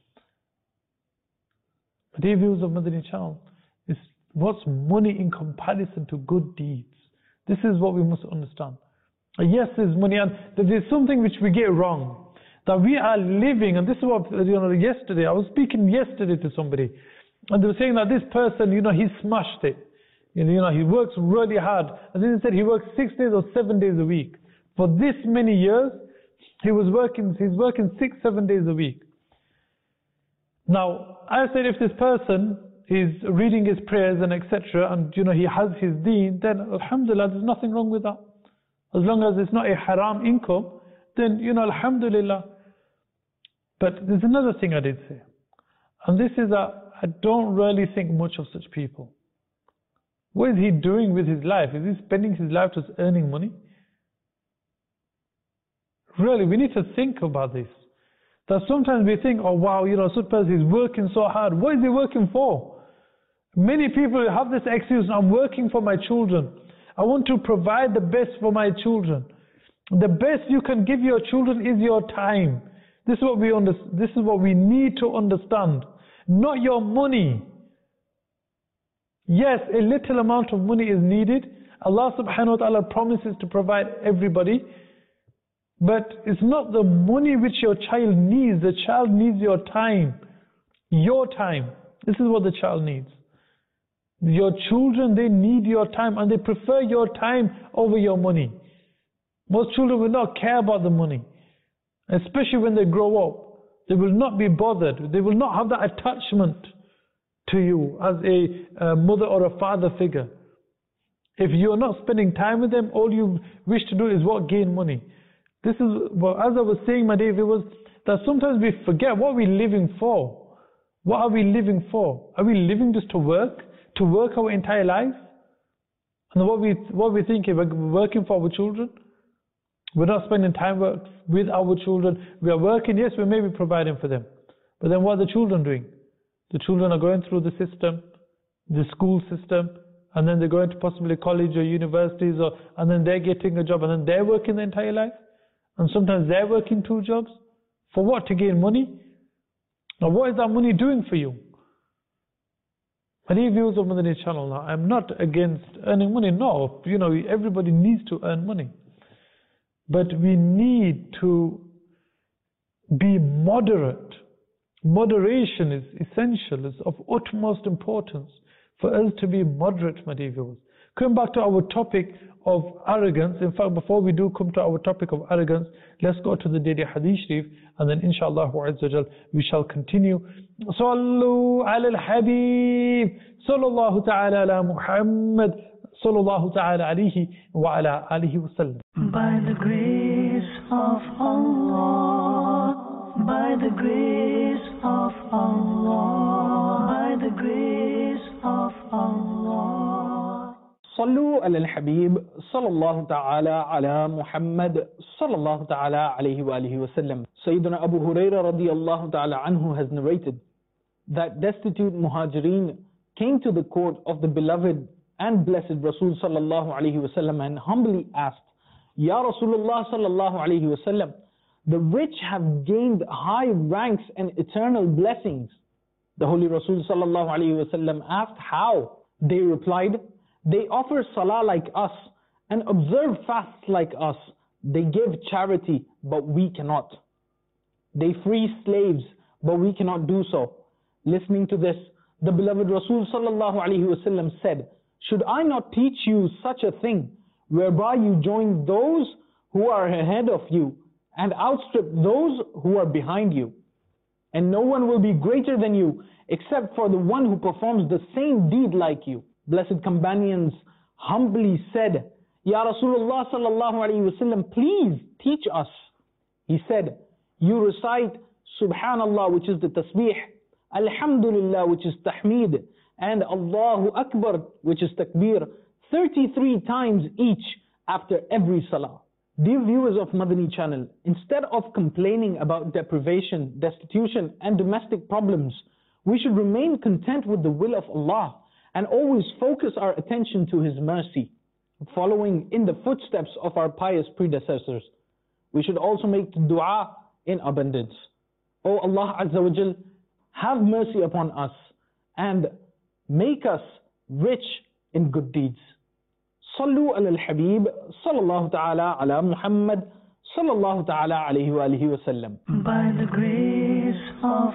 My dear viewers of Madani Channel, is what's money in comparison to good deeds? This is what we must understand. Yes, there's money, and there's something which we get wrong. That we are living, and this is what, you know, yesterday, I was speaking yesterday to somebody, and they were saying that this person, you know, he smashed it. You know, he works really hard. And then he said he works six days or seven days a week. For this many years, he was working, he's working six, seven days a week. Now, I said if this person is reading his prayers and et cetera, and, you know, he has his deen, then alhamdulillah, there's nothing wrong with that. As long as it's not a haram income, then, you know, alhamdulillah. But there's another thing I did say. And this is that I don't really think much of such people. What is he doing with his life? Is he spending his life just earning money? Really, we need to think about this. That sometimes we think, oh wow, you know, such person is working so hard. What is he working for? Many people have this excuse, I'm working for my children. I want to provide the best for my children. The best you can give your children is your time. This is what we under, this is what we need to understand. Not your money. Yes, a little amount of money is needed. Allah subhanahu wa ta'ala promises to provide everybody. But it's not the money which your child needs. The child needs your time. Your time. This is what the child needs. Your children, they need your time, and they prefer your time over your money. Most children will not care about the money. Especially when they grow up. They will not be bothered. They will not have that attachment to you as a, a mother or a father figure. If you're not spending time with them, all you wish to do is what? Gain money. This is, well, as I was saying, my dear viewers, that sometimes we forget what we're living for. What are we living for? Are we living just to work? To work our entire life? And what we what we think, we're working for our children? We're not spending time work with our children. We are working, yes, we may be providing for them. But then what are the children doing? The children are going through the system, the school system, and then they're going to possibly college or universities, or and then they're getting a job, and then they're working the entire life. And sometimes they're working two jobs. For what? To gain money? Now what is that money doing for you? Many viewers of Madani channel, now I'm not against earning money. No, you know, everybody needs to earn money. But we need to be moderate. Moderation is essential, is of utmost importance for us to be moderate, my dear viewers. Coming back to our topic of arrogance, in fact, before we do come to our topic of arrogance, let's go to the daily hadith sharif, and then inshallah we shall continue. Sallu ala al-habib, sallallahu ta'ala ala Muhammad, sallallahu ta'ala alayhi wa ala alihi wa sallam. By the grace of Allah, by the grace of Allah, by the grace of Allah. Sallu ala al-Habib, sallallahu ta'ala ala Muhammad, sallallahu ta'ala alayhi wa alihi wa sallam. Sayyidina Abu Hurairah radiyallahu ta'ala anhu has narrated that destitute muhajirin came to the court of the beloved and blessed Rasul sallallahu alayhi wa sallam and humbly asked, Ya Rasulullah sallallahu alayhi wa sallam, the rich have gained high ranks and eternal blessings. The Holy Rasul sallallahu alayhi wa sallam asked, how? They replied, they offer salah like us and observe fasts like us. They give charity, but we cannot. They free slaves, but we cannot do so. Listening to this, the beloved Rasul sallallahu alayhi wa sallam said, should I not teach you such a thing, whereby you join those who are ahead of you and outstrip those who are behind you? And no one will be greater than you except for the one who performs the same deed like you. Blessed companions humbly said, Ya Rasulullah sallallahu alayhi wa sallam, please teach us. He said, you recite Subhanallah, which is the tasbih, Alhamdulillah, which is tahmeed, and Allahu Akbar, which is takbir, thirty-three times each after every salah. Dear viewers of Madani channel, instead of complaining about deprivation, destitution and domestic problems, we should remain content with the will of Allah and always focus our attention to His mercy, following in the footsteps of our pious predecessors. We should also make dua in abundance. O Allah Azza wa Jal, have mercy upon us and make us rich in good deeds. Sallu ala al-Habib, sallallahu ta'ala ala Muhammad, sallallahu ta'ala alayhi wa alihi wa sallam. By the grace of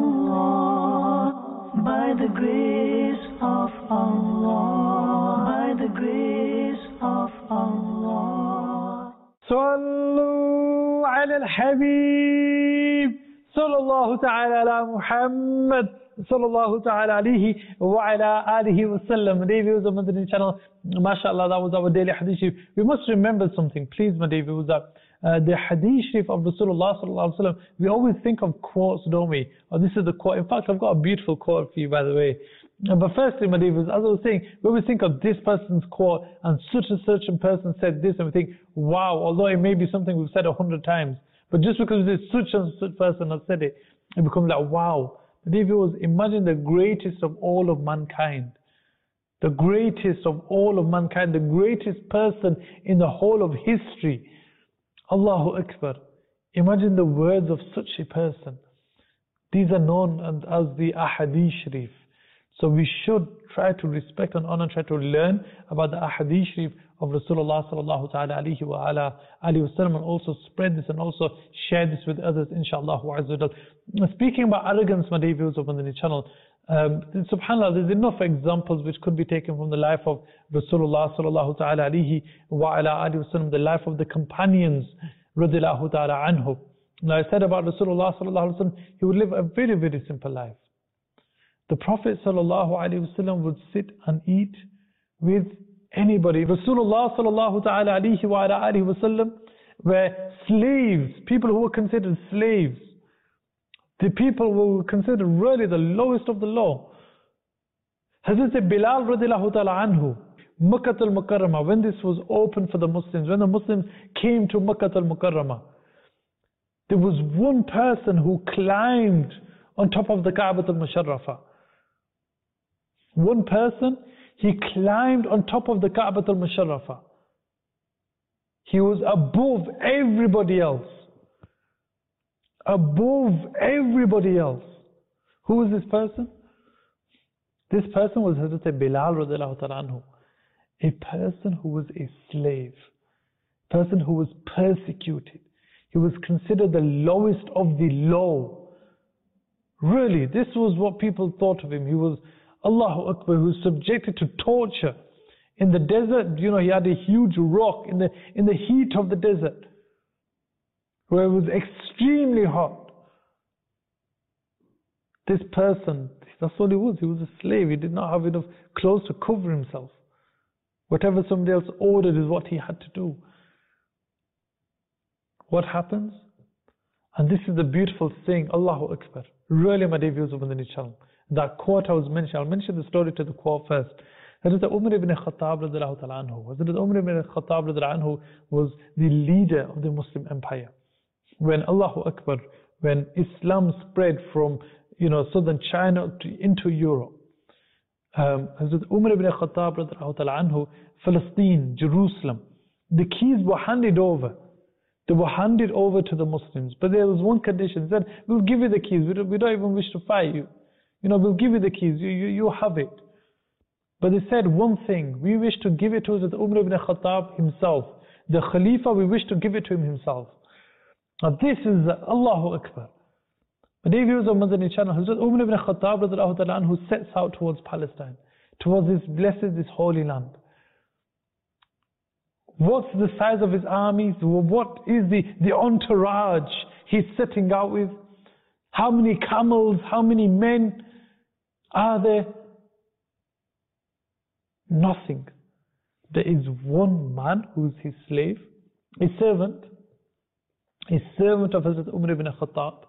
Allah, by the grace of Allah, by the grace of Allah. Sallu ala al-Habib, sallallahu ta'ala ala Muhammad, sallallahu ta'ala alayhi wa ala alihi wa sallam. Dear viewers of Madani channel, mashallah, that was our daily hadith sharif. We must remember something, please, my dear viewers, that uh, the hadith sharif of Rasulullah sallallahu alayhi wa sallam, we always think of quotes, don't we? Oh, this is the quote. In fact, I've got a beautiful quote for you, by the way. Uh, but firstly, my dear viewers, as I was saying, when we think of this person's quote, and such a certain person said this, and we think, wow, although it may be something we've said a hundred times, but just because this such and such person has said it, it becomes like, wow. Dear viewers, imagine the greatest of all of mankind, the greatest of all of mankind, the greatest person in the whole of history. Allahu Akbar. Imagine the words of such a person. These are known as the Ahadith Sharif. So we should try to respect and honor, try to learn about the Ahadith Sharif of Rasulullah sallallahu ta'ala alayhi wa ala alihi wa sallam, and also spread this and also share this with others, inshallah azza wa jal. Speaking about arrogance, my dear viewers of Madani channel, um, subhanAllah, there's enough examples which could be taken from the life of Rasulullah sallallahu ta'ala alayhi wa ala alihi wa sallam, the life of the companions radiyallahu ta'ala anhu. Now I said about Rasulullah sallallahu alayhi wa sallam, he would live a very, very simple life. The Prophet sallallahu alayhi wa sallam would sit and eat with anybody. Rasulullah sallallahu ta'ala alayhi wa alihi wa sallam were slaves, people who were considered slaves. The people who were considered really the lowest of the low. Hazrat Bilal radiallahu ta'ala anhu, Makkah al-Mukarramah, when this was open for the Muslims, when the Muslims came to Makkah al-Mukarramah, there was one person who climbed on top of the Ka'bah al-Musharrafah. One person, he climbed on top of the Ka'bah al-Musharrafah. He was above everybody else. Above everybody else. Who was this person? This person was Hazrat Bilal radiallahu ta'ala anhu. A person who was a slave. A person who was persecuted. He was considered the lowest of the low. Really, this was what people thought of him. He was, Allahu Akbar, who was subjected to torture. In the desert, you know, he had a huge rock in the, in the heat of the desert, where it was extremely hot. This person, that's all he was. He was a slave. He did not have enough clothes to cover himself. Whatever somebody else ordered is what he had to do. What happens? And this is the beautiful thing, Allahu Akbar. Really, my dear viewers of the channel. That quote I was mentioning, I'll mention the story to the quote first. Hazrat Umar ibn Khattab radiallahu ta'ala anhu. Hazrat Umar ibn Khattab radiallahu anhu was the leader of the Muslim empire. When Allahu Akbar, when Islam spread from, you know, southern China to, into Europe, um, Hazrat Umar ibn Khattab radiallahu ta'ala anhu, Palestine, Jerusalem, the keys were handed over. They were handed over to the Muslims. But there was one condition. They said, we'll give you the keys. We don't, we don't even wish to fight you. You know, we'll give you the keys. You, you, you have it. But they said one thing. We wish to give it to Hazrat Umar ibn Khattab himself. The Khalifa, we wish to give it to him himself. Now this is Allahu Akbar. The dear viewers of Madani channel, Hazrat Umar ibn Khattab radiallahu ta'ala anhu sets out towards Palestine, towards this blessed, this holy land. What's the size of his armies? What is the, the entourage he's setting out with? How many camels? How many men are there? Nothing. There is one man who's his slave, a servant, a servant of Hazrat Umar ibn Khattab,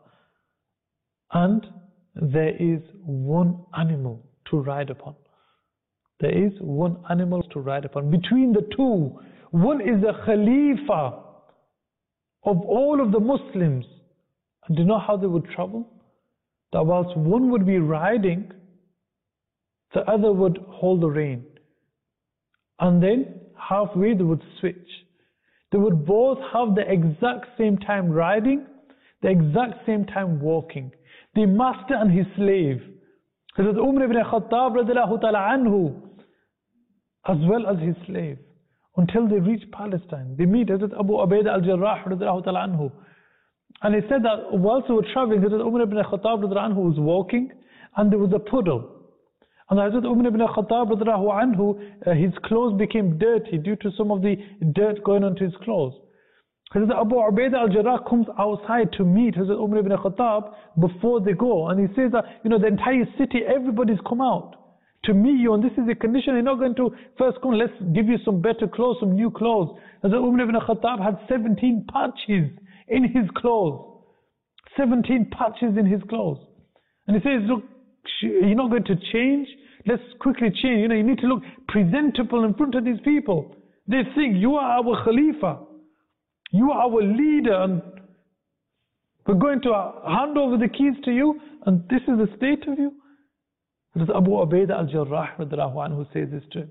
and there is one animal to ride upon. There is one animal to ride upon. Between the two, one is the Khalifa of all of the Muslims. And do you know how they would travel? That whilst one would be riding, the other would hold the rein. And then halfway they would switch. They would both have the exact same time riding, the exact same time walking. The master and his slave. Hazrat Umar ibn Khattab radiallahu ta'ala anhu, as well as his slave. Until they reach Palestine. They meet Hazrat Abu Ubaidah al-Jarrah radiallahu ta'ala anhu. And he said that whilst they were traveling, Hazrat Umar ibn Khattab radiallahu anhu was walking, and there was a puddle. And Hazrat Umar ibn Khattab radiallahu anhu, uh, his clothes became dirty due to some of the dirt going onto his clothes. Hazrat Abu Ubaidah al-Jarrah comes outside to meet Hazrat Umar ibn Khattab before they go. And he says that, you know, the entire city, everybody's come out to meet you, and this is a condition. You're not going to first come, let's give you some better clothes, some new clothes. Hazrat Umar ibn Khattab had seventeen patches in his clothes. seventeen patches in his clothes. And he says, look, you're not going to change. Let's quickly change. You know, you need to look presentable in front of these people. They think you are our Khalifa. You are our leader. And we're going to hand over the keys to you. And this is the state of you. Hazrat Abu Ubaidah al-Jarrah radiallahu anhu says this to him.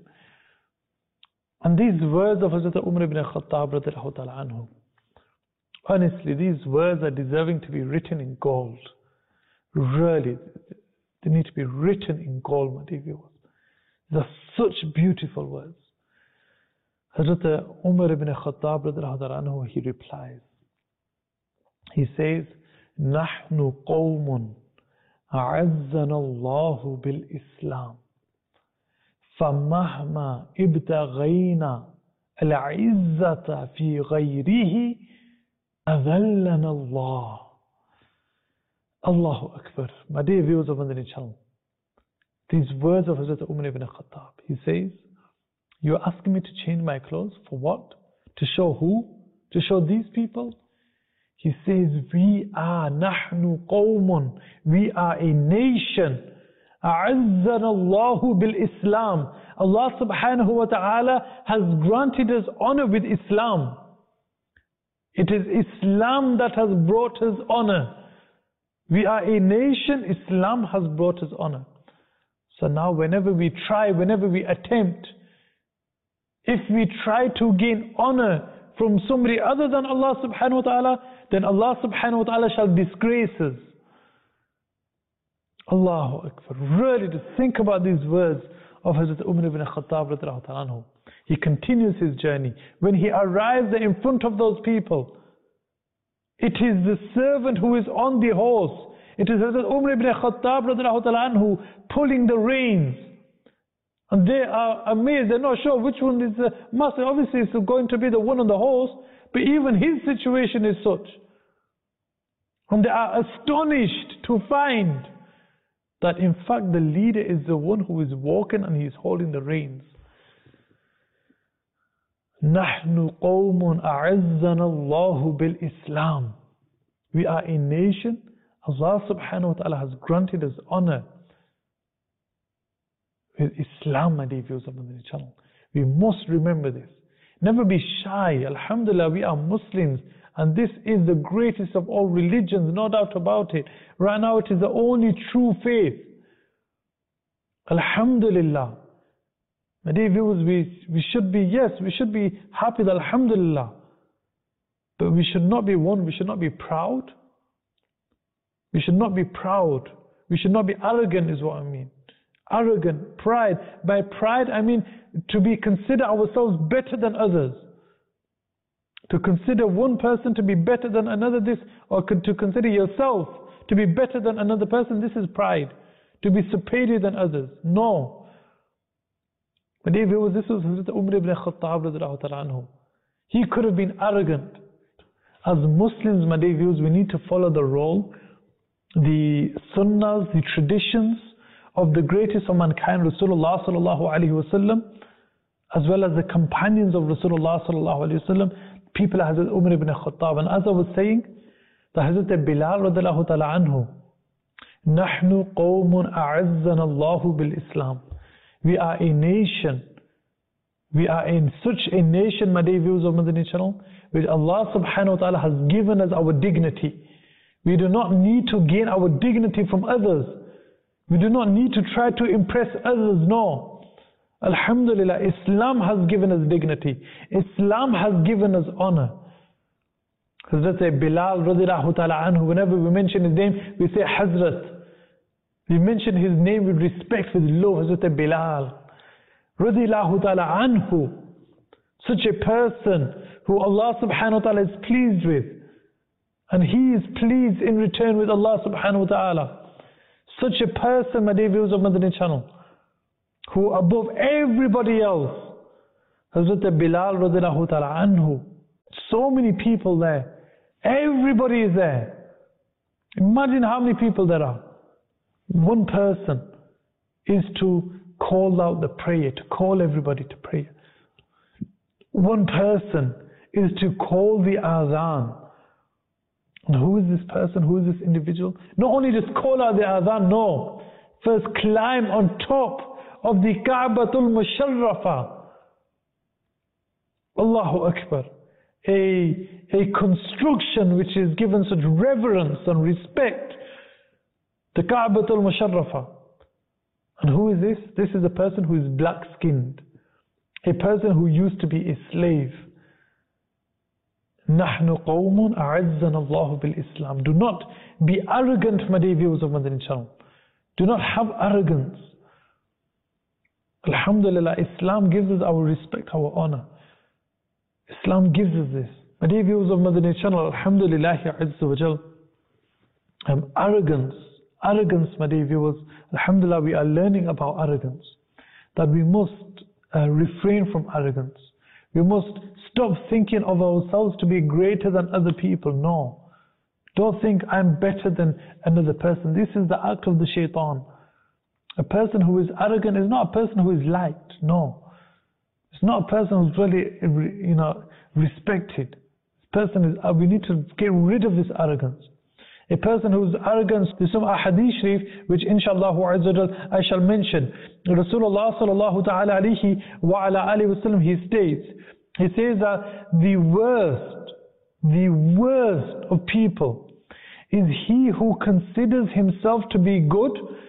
And these words of Hazrat Umar ibn Khattab radiallahu ta'ala anhu, honestly, these words are deserving to be written in gold. Really, they need to be written in gold, my dear viewers. These are such beautiful words. Hazrat Umar ibn Khattab radiallahu ta'ala anhu, he replies. He says, نحن قوم أعزنا الله بالإسلام فمهما ابتغينا العزة في غيره أذلنا الله. Allahu Akbar. My dear viewers of Madani channel, these words of Hazrat Umar ibn Khattab, he says, You're asking me to change my clothes for what? To show who? To show these people? He says, we are nahnu qawmun. We are a nation. أعزنا الله بالإسلام. Allah subhanahu wa ta'ala has granted us honor with Islam. It is Islam that has brought us honor. We are a nation, Islam has brought us honor. So now whenever we try, whenever we attempt, if we try to gain honor from somebody other than Allah subhanahu wa ta'ala, then Allah subhanahu wa ta'ala shall disgrace us. Allahu Akbar. Really to think about these words of Hazrat Umar ibn Khattab radiallahu ta'ala anhu. He continues his journey. When he arrives in front of those people, it is the servant who is on the horse. It is Hazrat Umar ibn Khattab radiallahu ta'ala anhu pulling the reins. And they are amazed. They're not sure which one is the master. Obviously it's going to be the one on the horse. But even his situation is such. And they are astonished to find that in fact the leader is the one who is walking and he is holding the reins. نحن قوم أعزنا الله بالإسلام. We are a nation. Allah subhanahu wa ta'ala has granted us honor with Islam, my dear viewers of the channel. We must remember this. Never be shy. Alhamdulillah, we are Muslims. And this is the greatest of all religions, no doubt about it. Right now it is the only true faith. Alhamdulillah. My dear viewers, we, we should be, yes, we should be happy, alhamdulillah. But we should not be one, we should not be proud. We should not be proud. We should not be arrogant is what I mean. Arrogant, pride. By pride I mean to be consider ourselves better than others. To consider one person to be better than another, this, or to consider yourself to be better than another person, this is pride. To be superior than others. No. But if it was this was Hazrat Umar ibn Khattab radiallahu ta'ala anhu. He could have been arrogant. As Muslims, my dear viewers, we need to follow the role, the sunnahs, the traditions of the greatest of mankind, Rasulullah sallallahu alayhi wa sallam, as well as the companions of Rasulullah sallallahu alayhi wa sallam, people of Hazrat Umar ibn Khattab. And as I was saying, the Hazrat Bilal radiallahu ta'ala anhu, نحن قوم أعزنا الله بالإسلام. We are a nation. We are in such a nation, my dear viewers of Madani channel, which Allah subhanahu wa ta'ala has given us our dignity. We do not need to gain our dignity from others. We do not need to try to impress others, no. Alhamdulillah, Islam has given us dignity. Islam has given us honor. Hazrat Bilal radiallahu ta'ala anhu, whenever we mention his name, we say Hazrat. We mention his name with respect, with love. Hazrat Bilal radiallahu ta'ala anhu, such a person who Allah subhanahu wa ta'ala is pleased with, and he is pleased in return with Allah subhanahu wa ta'ala. Such a person, my dear viewers of Madani channel, who above everybody else, Hazrat Bilal radiallahu ta'ala anhu. So many people there. Everybody is there. Imagine how many people there are. One person is to call out the prayer, to call everybody to prayer. One person is to call the adhan. And who is this person? Who is this individual? Not only just call out the adhan, no. First climb on top of the Ka'batul Musharrafa. Allahu Akbar. A, a construction which is given such reverence and respect. The Ka'batul Musharrafa. And who is this? This is a person who is black-skinned. A person who used to be a slave. نَحْنُ قَوْمٌ أَعَزَّنَا اللَّهُ بِالْإِسْلَامِ. Do not be arrogant, my dear viewers of Madani channel. Do not have arrogance. Alhamdulillah, Islam gives us our respect, our honor. Islam gives us this. My dear viewers of Madani channel, Alhamdulillah, Azza wa Jal. Um, arrogance. Arrogance, my dear viewers. Alhamdulillah, we are learning about arrogance. That we must uh, refrain from arrogance. We must stop thinking of ourselves to be greater than other people. No. Don't think I'm better than another person. This is the act of the shaitan. A person who is arrogant is not a person who is liked. No. It's not a person who's really, you know, respected. This person is, uh, we need to get rid of this arrogance. A person whose arrogance, there's some ahadith sharif, which inshallah I shall mention. Rasulullah sallallahu ta'ala alayhi wa ala alihi wa sallam, he states, he says that the worst, the worst of people is he who considers himself to be good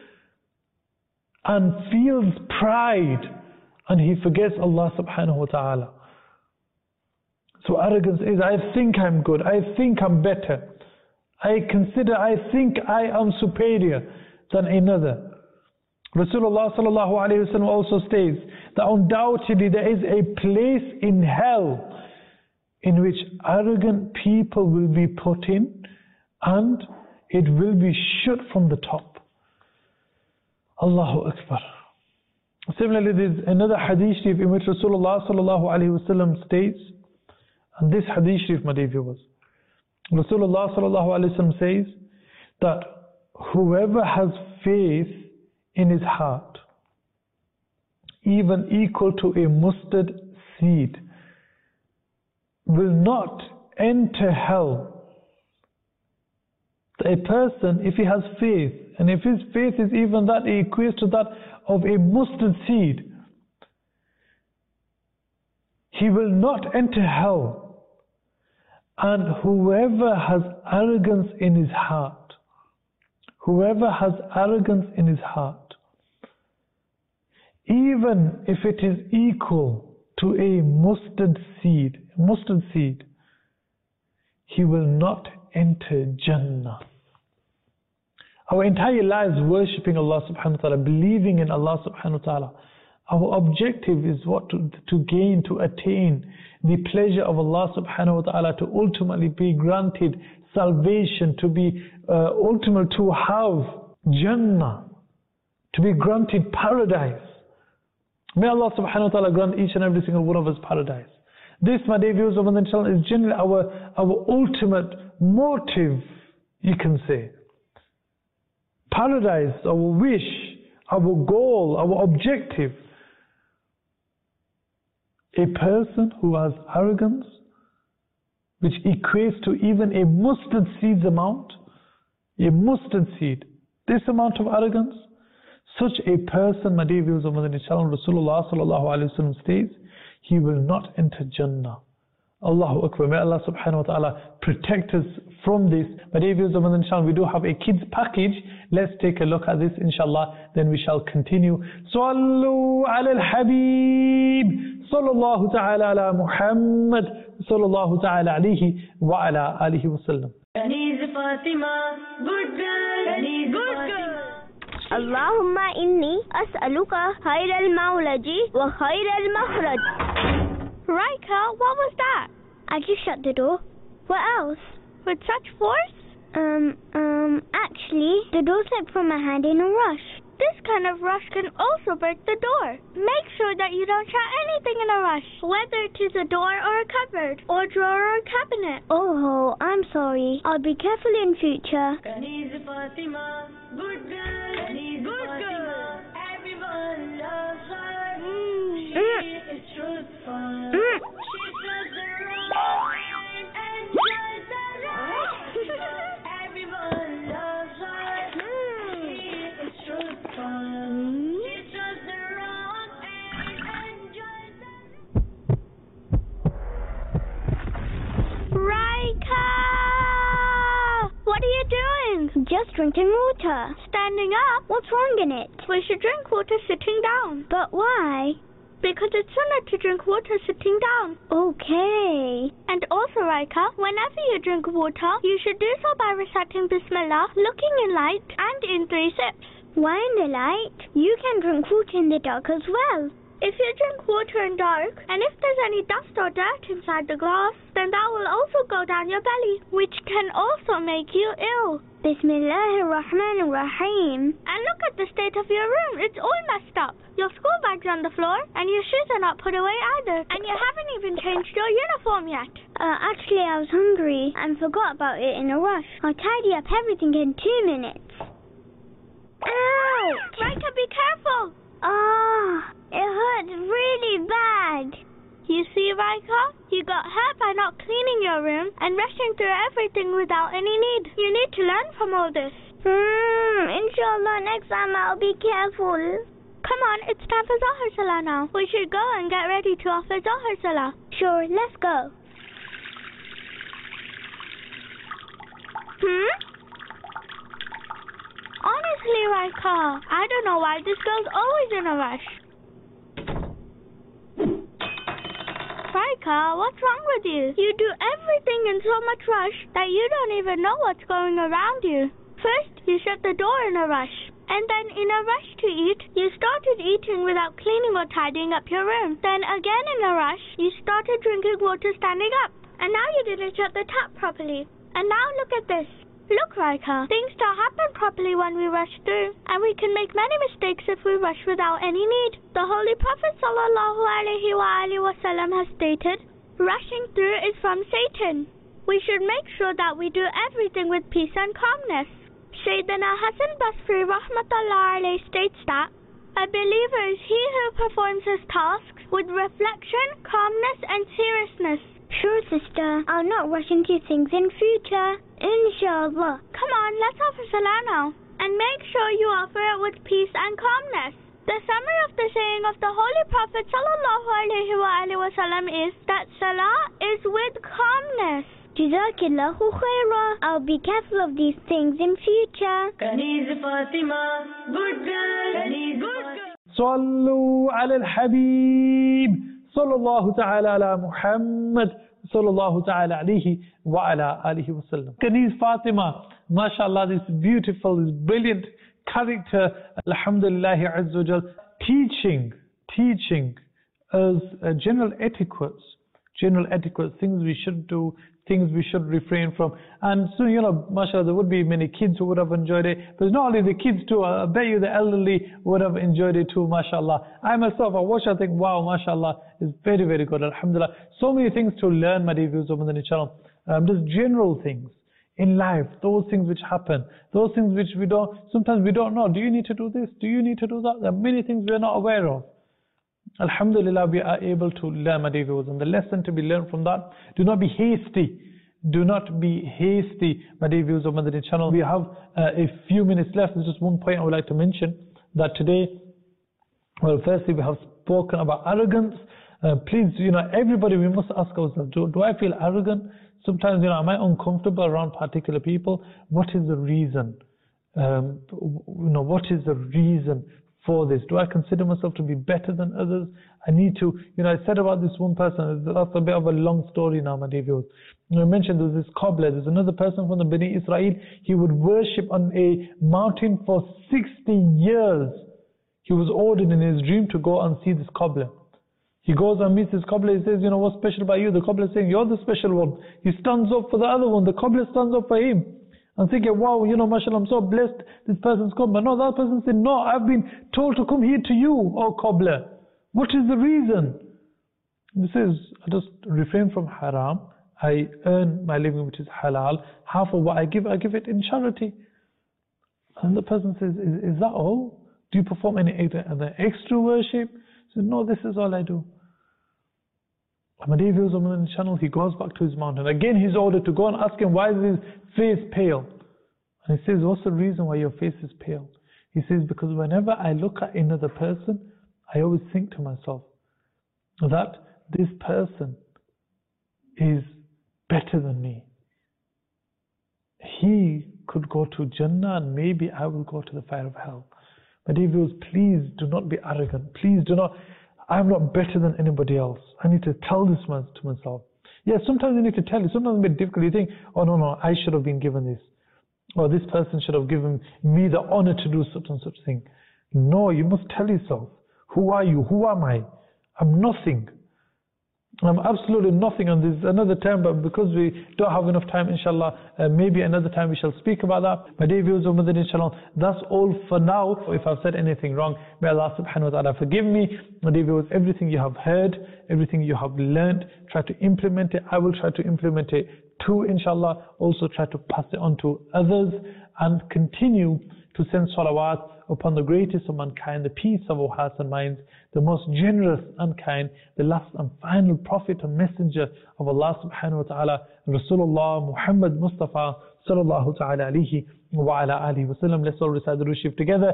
and feels pride and he forgets Allah subhanahu wa ta'ala. So arrogance is, I think I'm good, I think I'm better. I consider, I think I am superior than another. Rasulullah sallallahu alayhi wa sallam also states that undoubtedly there is a place in hell in which arrogant people will be put in and it will be shut from the top. Allahu Akbar. Similarly, there's another hadith sharif in which Rasulullah sallallahu alayhi wa sallam states, and this hadith sharif, my dear viewers, Rasulullah sallallahu alayhi wa sallam says that whoever has faith in his heart, even equal to a mustard seed, will not enter hell. A person, if he has faith, and if his faith is even that, it equates to that of a mustard seed, he will not enter hell. And whoever has arrogance in his heart, whoever has arrogance in his heart, even if it is equal to a mustard seed, mustard seed, he will not enter Jannah. Our entire lives worshipping Allah subhanahu wa ta'ala, believing in Allah subhanahu wa ta'ala, our objective is what? To, to gain, to attain the pleasure of Allah subhanahu wa ta'ala, to ultimately be granted salvation, to be uh, ultimate, to have Jannah, to be granted paradise. May Allah subhanahu wa ta'ala grant each and every single one of us paradise. This, my dear viewers of the channel, is generally our, our ultimate motive, you can say. Paradise, our wish, our goal, our objective. A person who has arrogance, which equates to even a mustard seed's amount, a mustard seed, this amount of arrogance, such a person, my dear viewers of the channel, Rasulullah sallallahu alayhi wa sallam states, he will not enter Jannah. Allahu Akbar. May Allah subhanahu wa ta'ala protect us from this. My dear viewers of the channel, we do have a kids package. Let's take a look at this, inshallah. Then we shall continue. Sallu ala al-Habib. Sallallahu ta'ala ala Muhammad. Sallallahu ta'ala alayhi wa ala alihi wa sallam. Fatima, good girl, good girl. Allahumma inni as'aluka khayr al-mawlaji wa khayr al-makhraj. Raika, what was that? I just shut the door. What else? With such force? Um, um, actually, the door slipped from my hand in a rush. This kind of rush can also break the door. Make sure that you don't shut anything in a rush, whether it is a door or a cupboard, or drawer or a cabinet. Oh, I'm sorry. I'll be careful in future. Kaniz Fatima, good girl. Kaniz good girl. Everyone loves her. Mm. She is truthful. Mm. She does the right and does the right. Everyone loves her. Mm. She is truthful. Mm. She does the wrong and enjoys the... Raika! What are you doing? Just drinking water. Standing up? What's wrong in it? We should drink water sitting down. But why? Because it's sunnah to drink water sitting down. Okay. And also, Raika, whenever you drink water, you should do so by reciting Bismillah, looking in light, and in three sips. Why in the light? You can drink water in the dark as well. If you drink water in dark, and if there's any dust or dirt inside the glass, then that will also go down your belly, which can also make you ill. Bismillahirrahmanirrahim. And look at the state of your room. It's all messed up. Your school bag's on the floor, and your shoes are not put away either. And you haven't even changed your uniform yet. Uh, actually, I was hungry and forgot about it in a rush. I'll tidy up everything in two minutes. Ouch! Raika, be careful! Ah, It hurts really bad. You see, Raika? You got hurt by not cleaning your room and rushing through everything without any need. You need to learn from all this. Hmm, inshallah, next time I'll be careful. Come on, it's time for Zohar Salah now. We should go and get ready to offer Zohar Salah. Sure, let's go. Hmm? Honestly, Raika, I don't know why this girl's always in a rush. Raika, what's wrong with you? You do everything in so much rush that you don't even know what's going around you. First, you shut the door in a rush. And then in a rush to eat, you started eating without cleaning or tidying up your room. Then again in a rush, you started drinking water standing up. And now you didn't shut the tap properly. And now look at this. Look, Raika, things don't happen properly when we rush through. And we can make many mistakes if we rush without any need. The Holy Prophet sallallahu alaihi wasallam has stated, rushing through is from Satan. We should make sure that we do everything with peace and calmness. Sayyidina Hassan Basri rahmatullah alayhi states that a believer is he who performs his tasks with reflection, calmness and seriousness. Sure, sister. I'll not rush into things in future. Inshallah. Come on, let's offer Salah now. And make sure you offer it with peace and calmness. The summary of the saying of the Holy Prophet sallallahu alaihi wasallam is that Salah is with calmness. Jazakillahu khaira. I'll be careful of these things in future. Kaniz Fatima, good girl. Kaniz good girl. Sallu ala al-Habib. Sallallahu ta'ala ala Muhammad. Sallallahu ta'ala alayhi wa ala alihi wa sallam. Kaniz Fatima, mashallah, this beautiful, this brilliant character, alhamdulillah azza wa jal, teaching, teaching us uh, general etiquettes, general etiquettes, things we should do, things we should refrain from. And so, you know, mashallah, there would be many kids who would have enjoyed it. But not only the kids too, I bet you the elderly would have enjoyed it too, mashallah. I myself, I watch, I think, wow, mashallah, it's very, very good, alhamdulillah. So many things to learn, my dear viewers of Madani channel. Um, just general things in life, those things which happen, those things which we don't, sometimes we don't know. Do you need to do this? Do you need to do that? There are many things we are not aware of. Alhamdulillah, we are able to learn, my dear viewers, and the lesson to be learned from that, do not be hasty. Do not be hasty, my dear viewers of Madani channel. We have uh, a few minutes left. There's just one point I would like to mention, that today, well, firstly, we have spoken about arrogance. Uh, please, you know, everybody, we must ask ourselves, do, do I feel arrogant? Sometimes, you know, am I uncomfortable around particular people? What is the reason? Um, you know, what is the reason for this? Do I consider myself to be better than others? I need to, you know, I said about this one person, that's a bit of a long story now, my dear viewers. You know, I mentioned there's this cobbler, there's another person from the Bani Israel, he would worship on a mountain for sixty years. He was ordered in his dream to go and see this cobbler. He goes and meets this cobbler, he says, you know, what's special about you? The cobbler is saying, you're the special one. He stands up for the other one, the cobbler stands up for him. I'm thinking, wow, you know, mashallah, I'm so blessed this person's come. But no, that person said, no, I've been told to come here to you, oh cobbler. What is the reason? He says, I just refrain from haram. I earn my living, which is halal. Half of what I give, I give it in charity. And the person says, is, is that all? Do you perform any other extra worship? He says, no, this is all I do. My dear viewers on the channel, he goes back to his mountain. Again, he's ordered to go and ask him, why is his face pale? And he says, what's the reason why your face is pale? He says, because whenever I look at another person, I always think to myself that this person is better than me. He could go to Jannah and maybe I will go to the fire of hell. My dear viewers, please do not be arrogant. Please do not, I'm not better than anybody else. I need to tell this to myself. Yes, sometimes you need to tell you. Sometimes it's a bit difficult. You think, oh no, no, I should have been given this. Or this person should have given me the honor to do such and such thing. No, you must tell yourself, who are you? Who am I? I'm nothing. I'm absolutely nothing. And there's another term, but because we don't have enough time, inshallah, uh, maybe another time we shall speak about that. My dear viewers of Madani channel, that's all for now. If I've said anything wrong, may Allah subhanahu wa ta'ala forgive me. My dear viewers, everything you have heard, everything you have learned, try to implement it. I will try to implement it too, inshallah. Also try to pass it on to others and continue to send salawat upon the greatest of mankind, the peace of our hearts and minds, the most generous and kind, the last and final prophet and messenger of Allah subhanahu wa ta'ala, Rasulullah Muhammad Mustafa sallallahu ta'ala alayhi wa ala alihi wa sallam. Let's all recite the Durood Sharif together.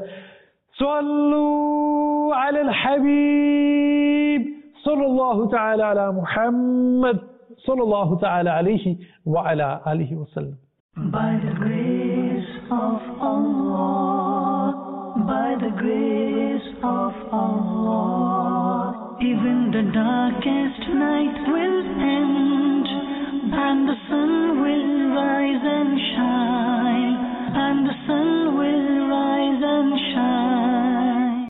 Sallu ala al-Habib sallallahu ta'ala ala Muhammad sallallahu ta'ala alayhi wa ala alihi wa sallam. By the grace of Allah, by the grace of Allah, even the darkest night will end.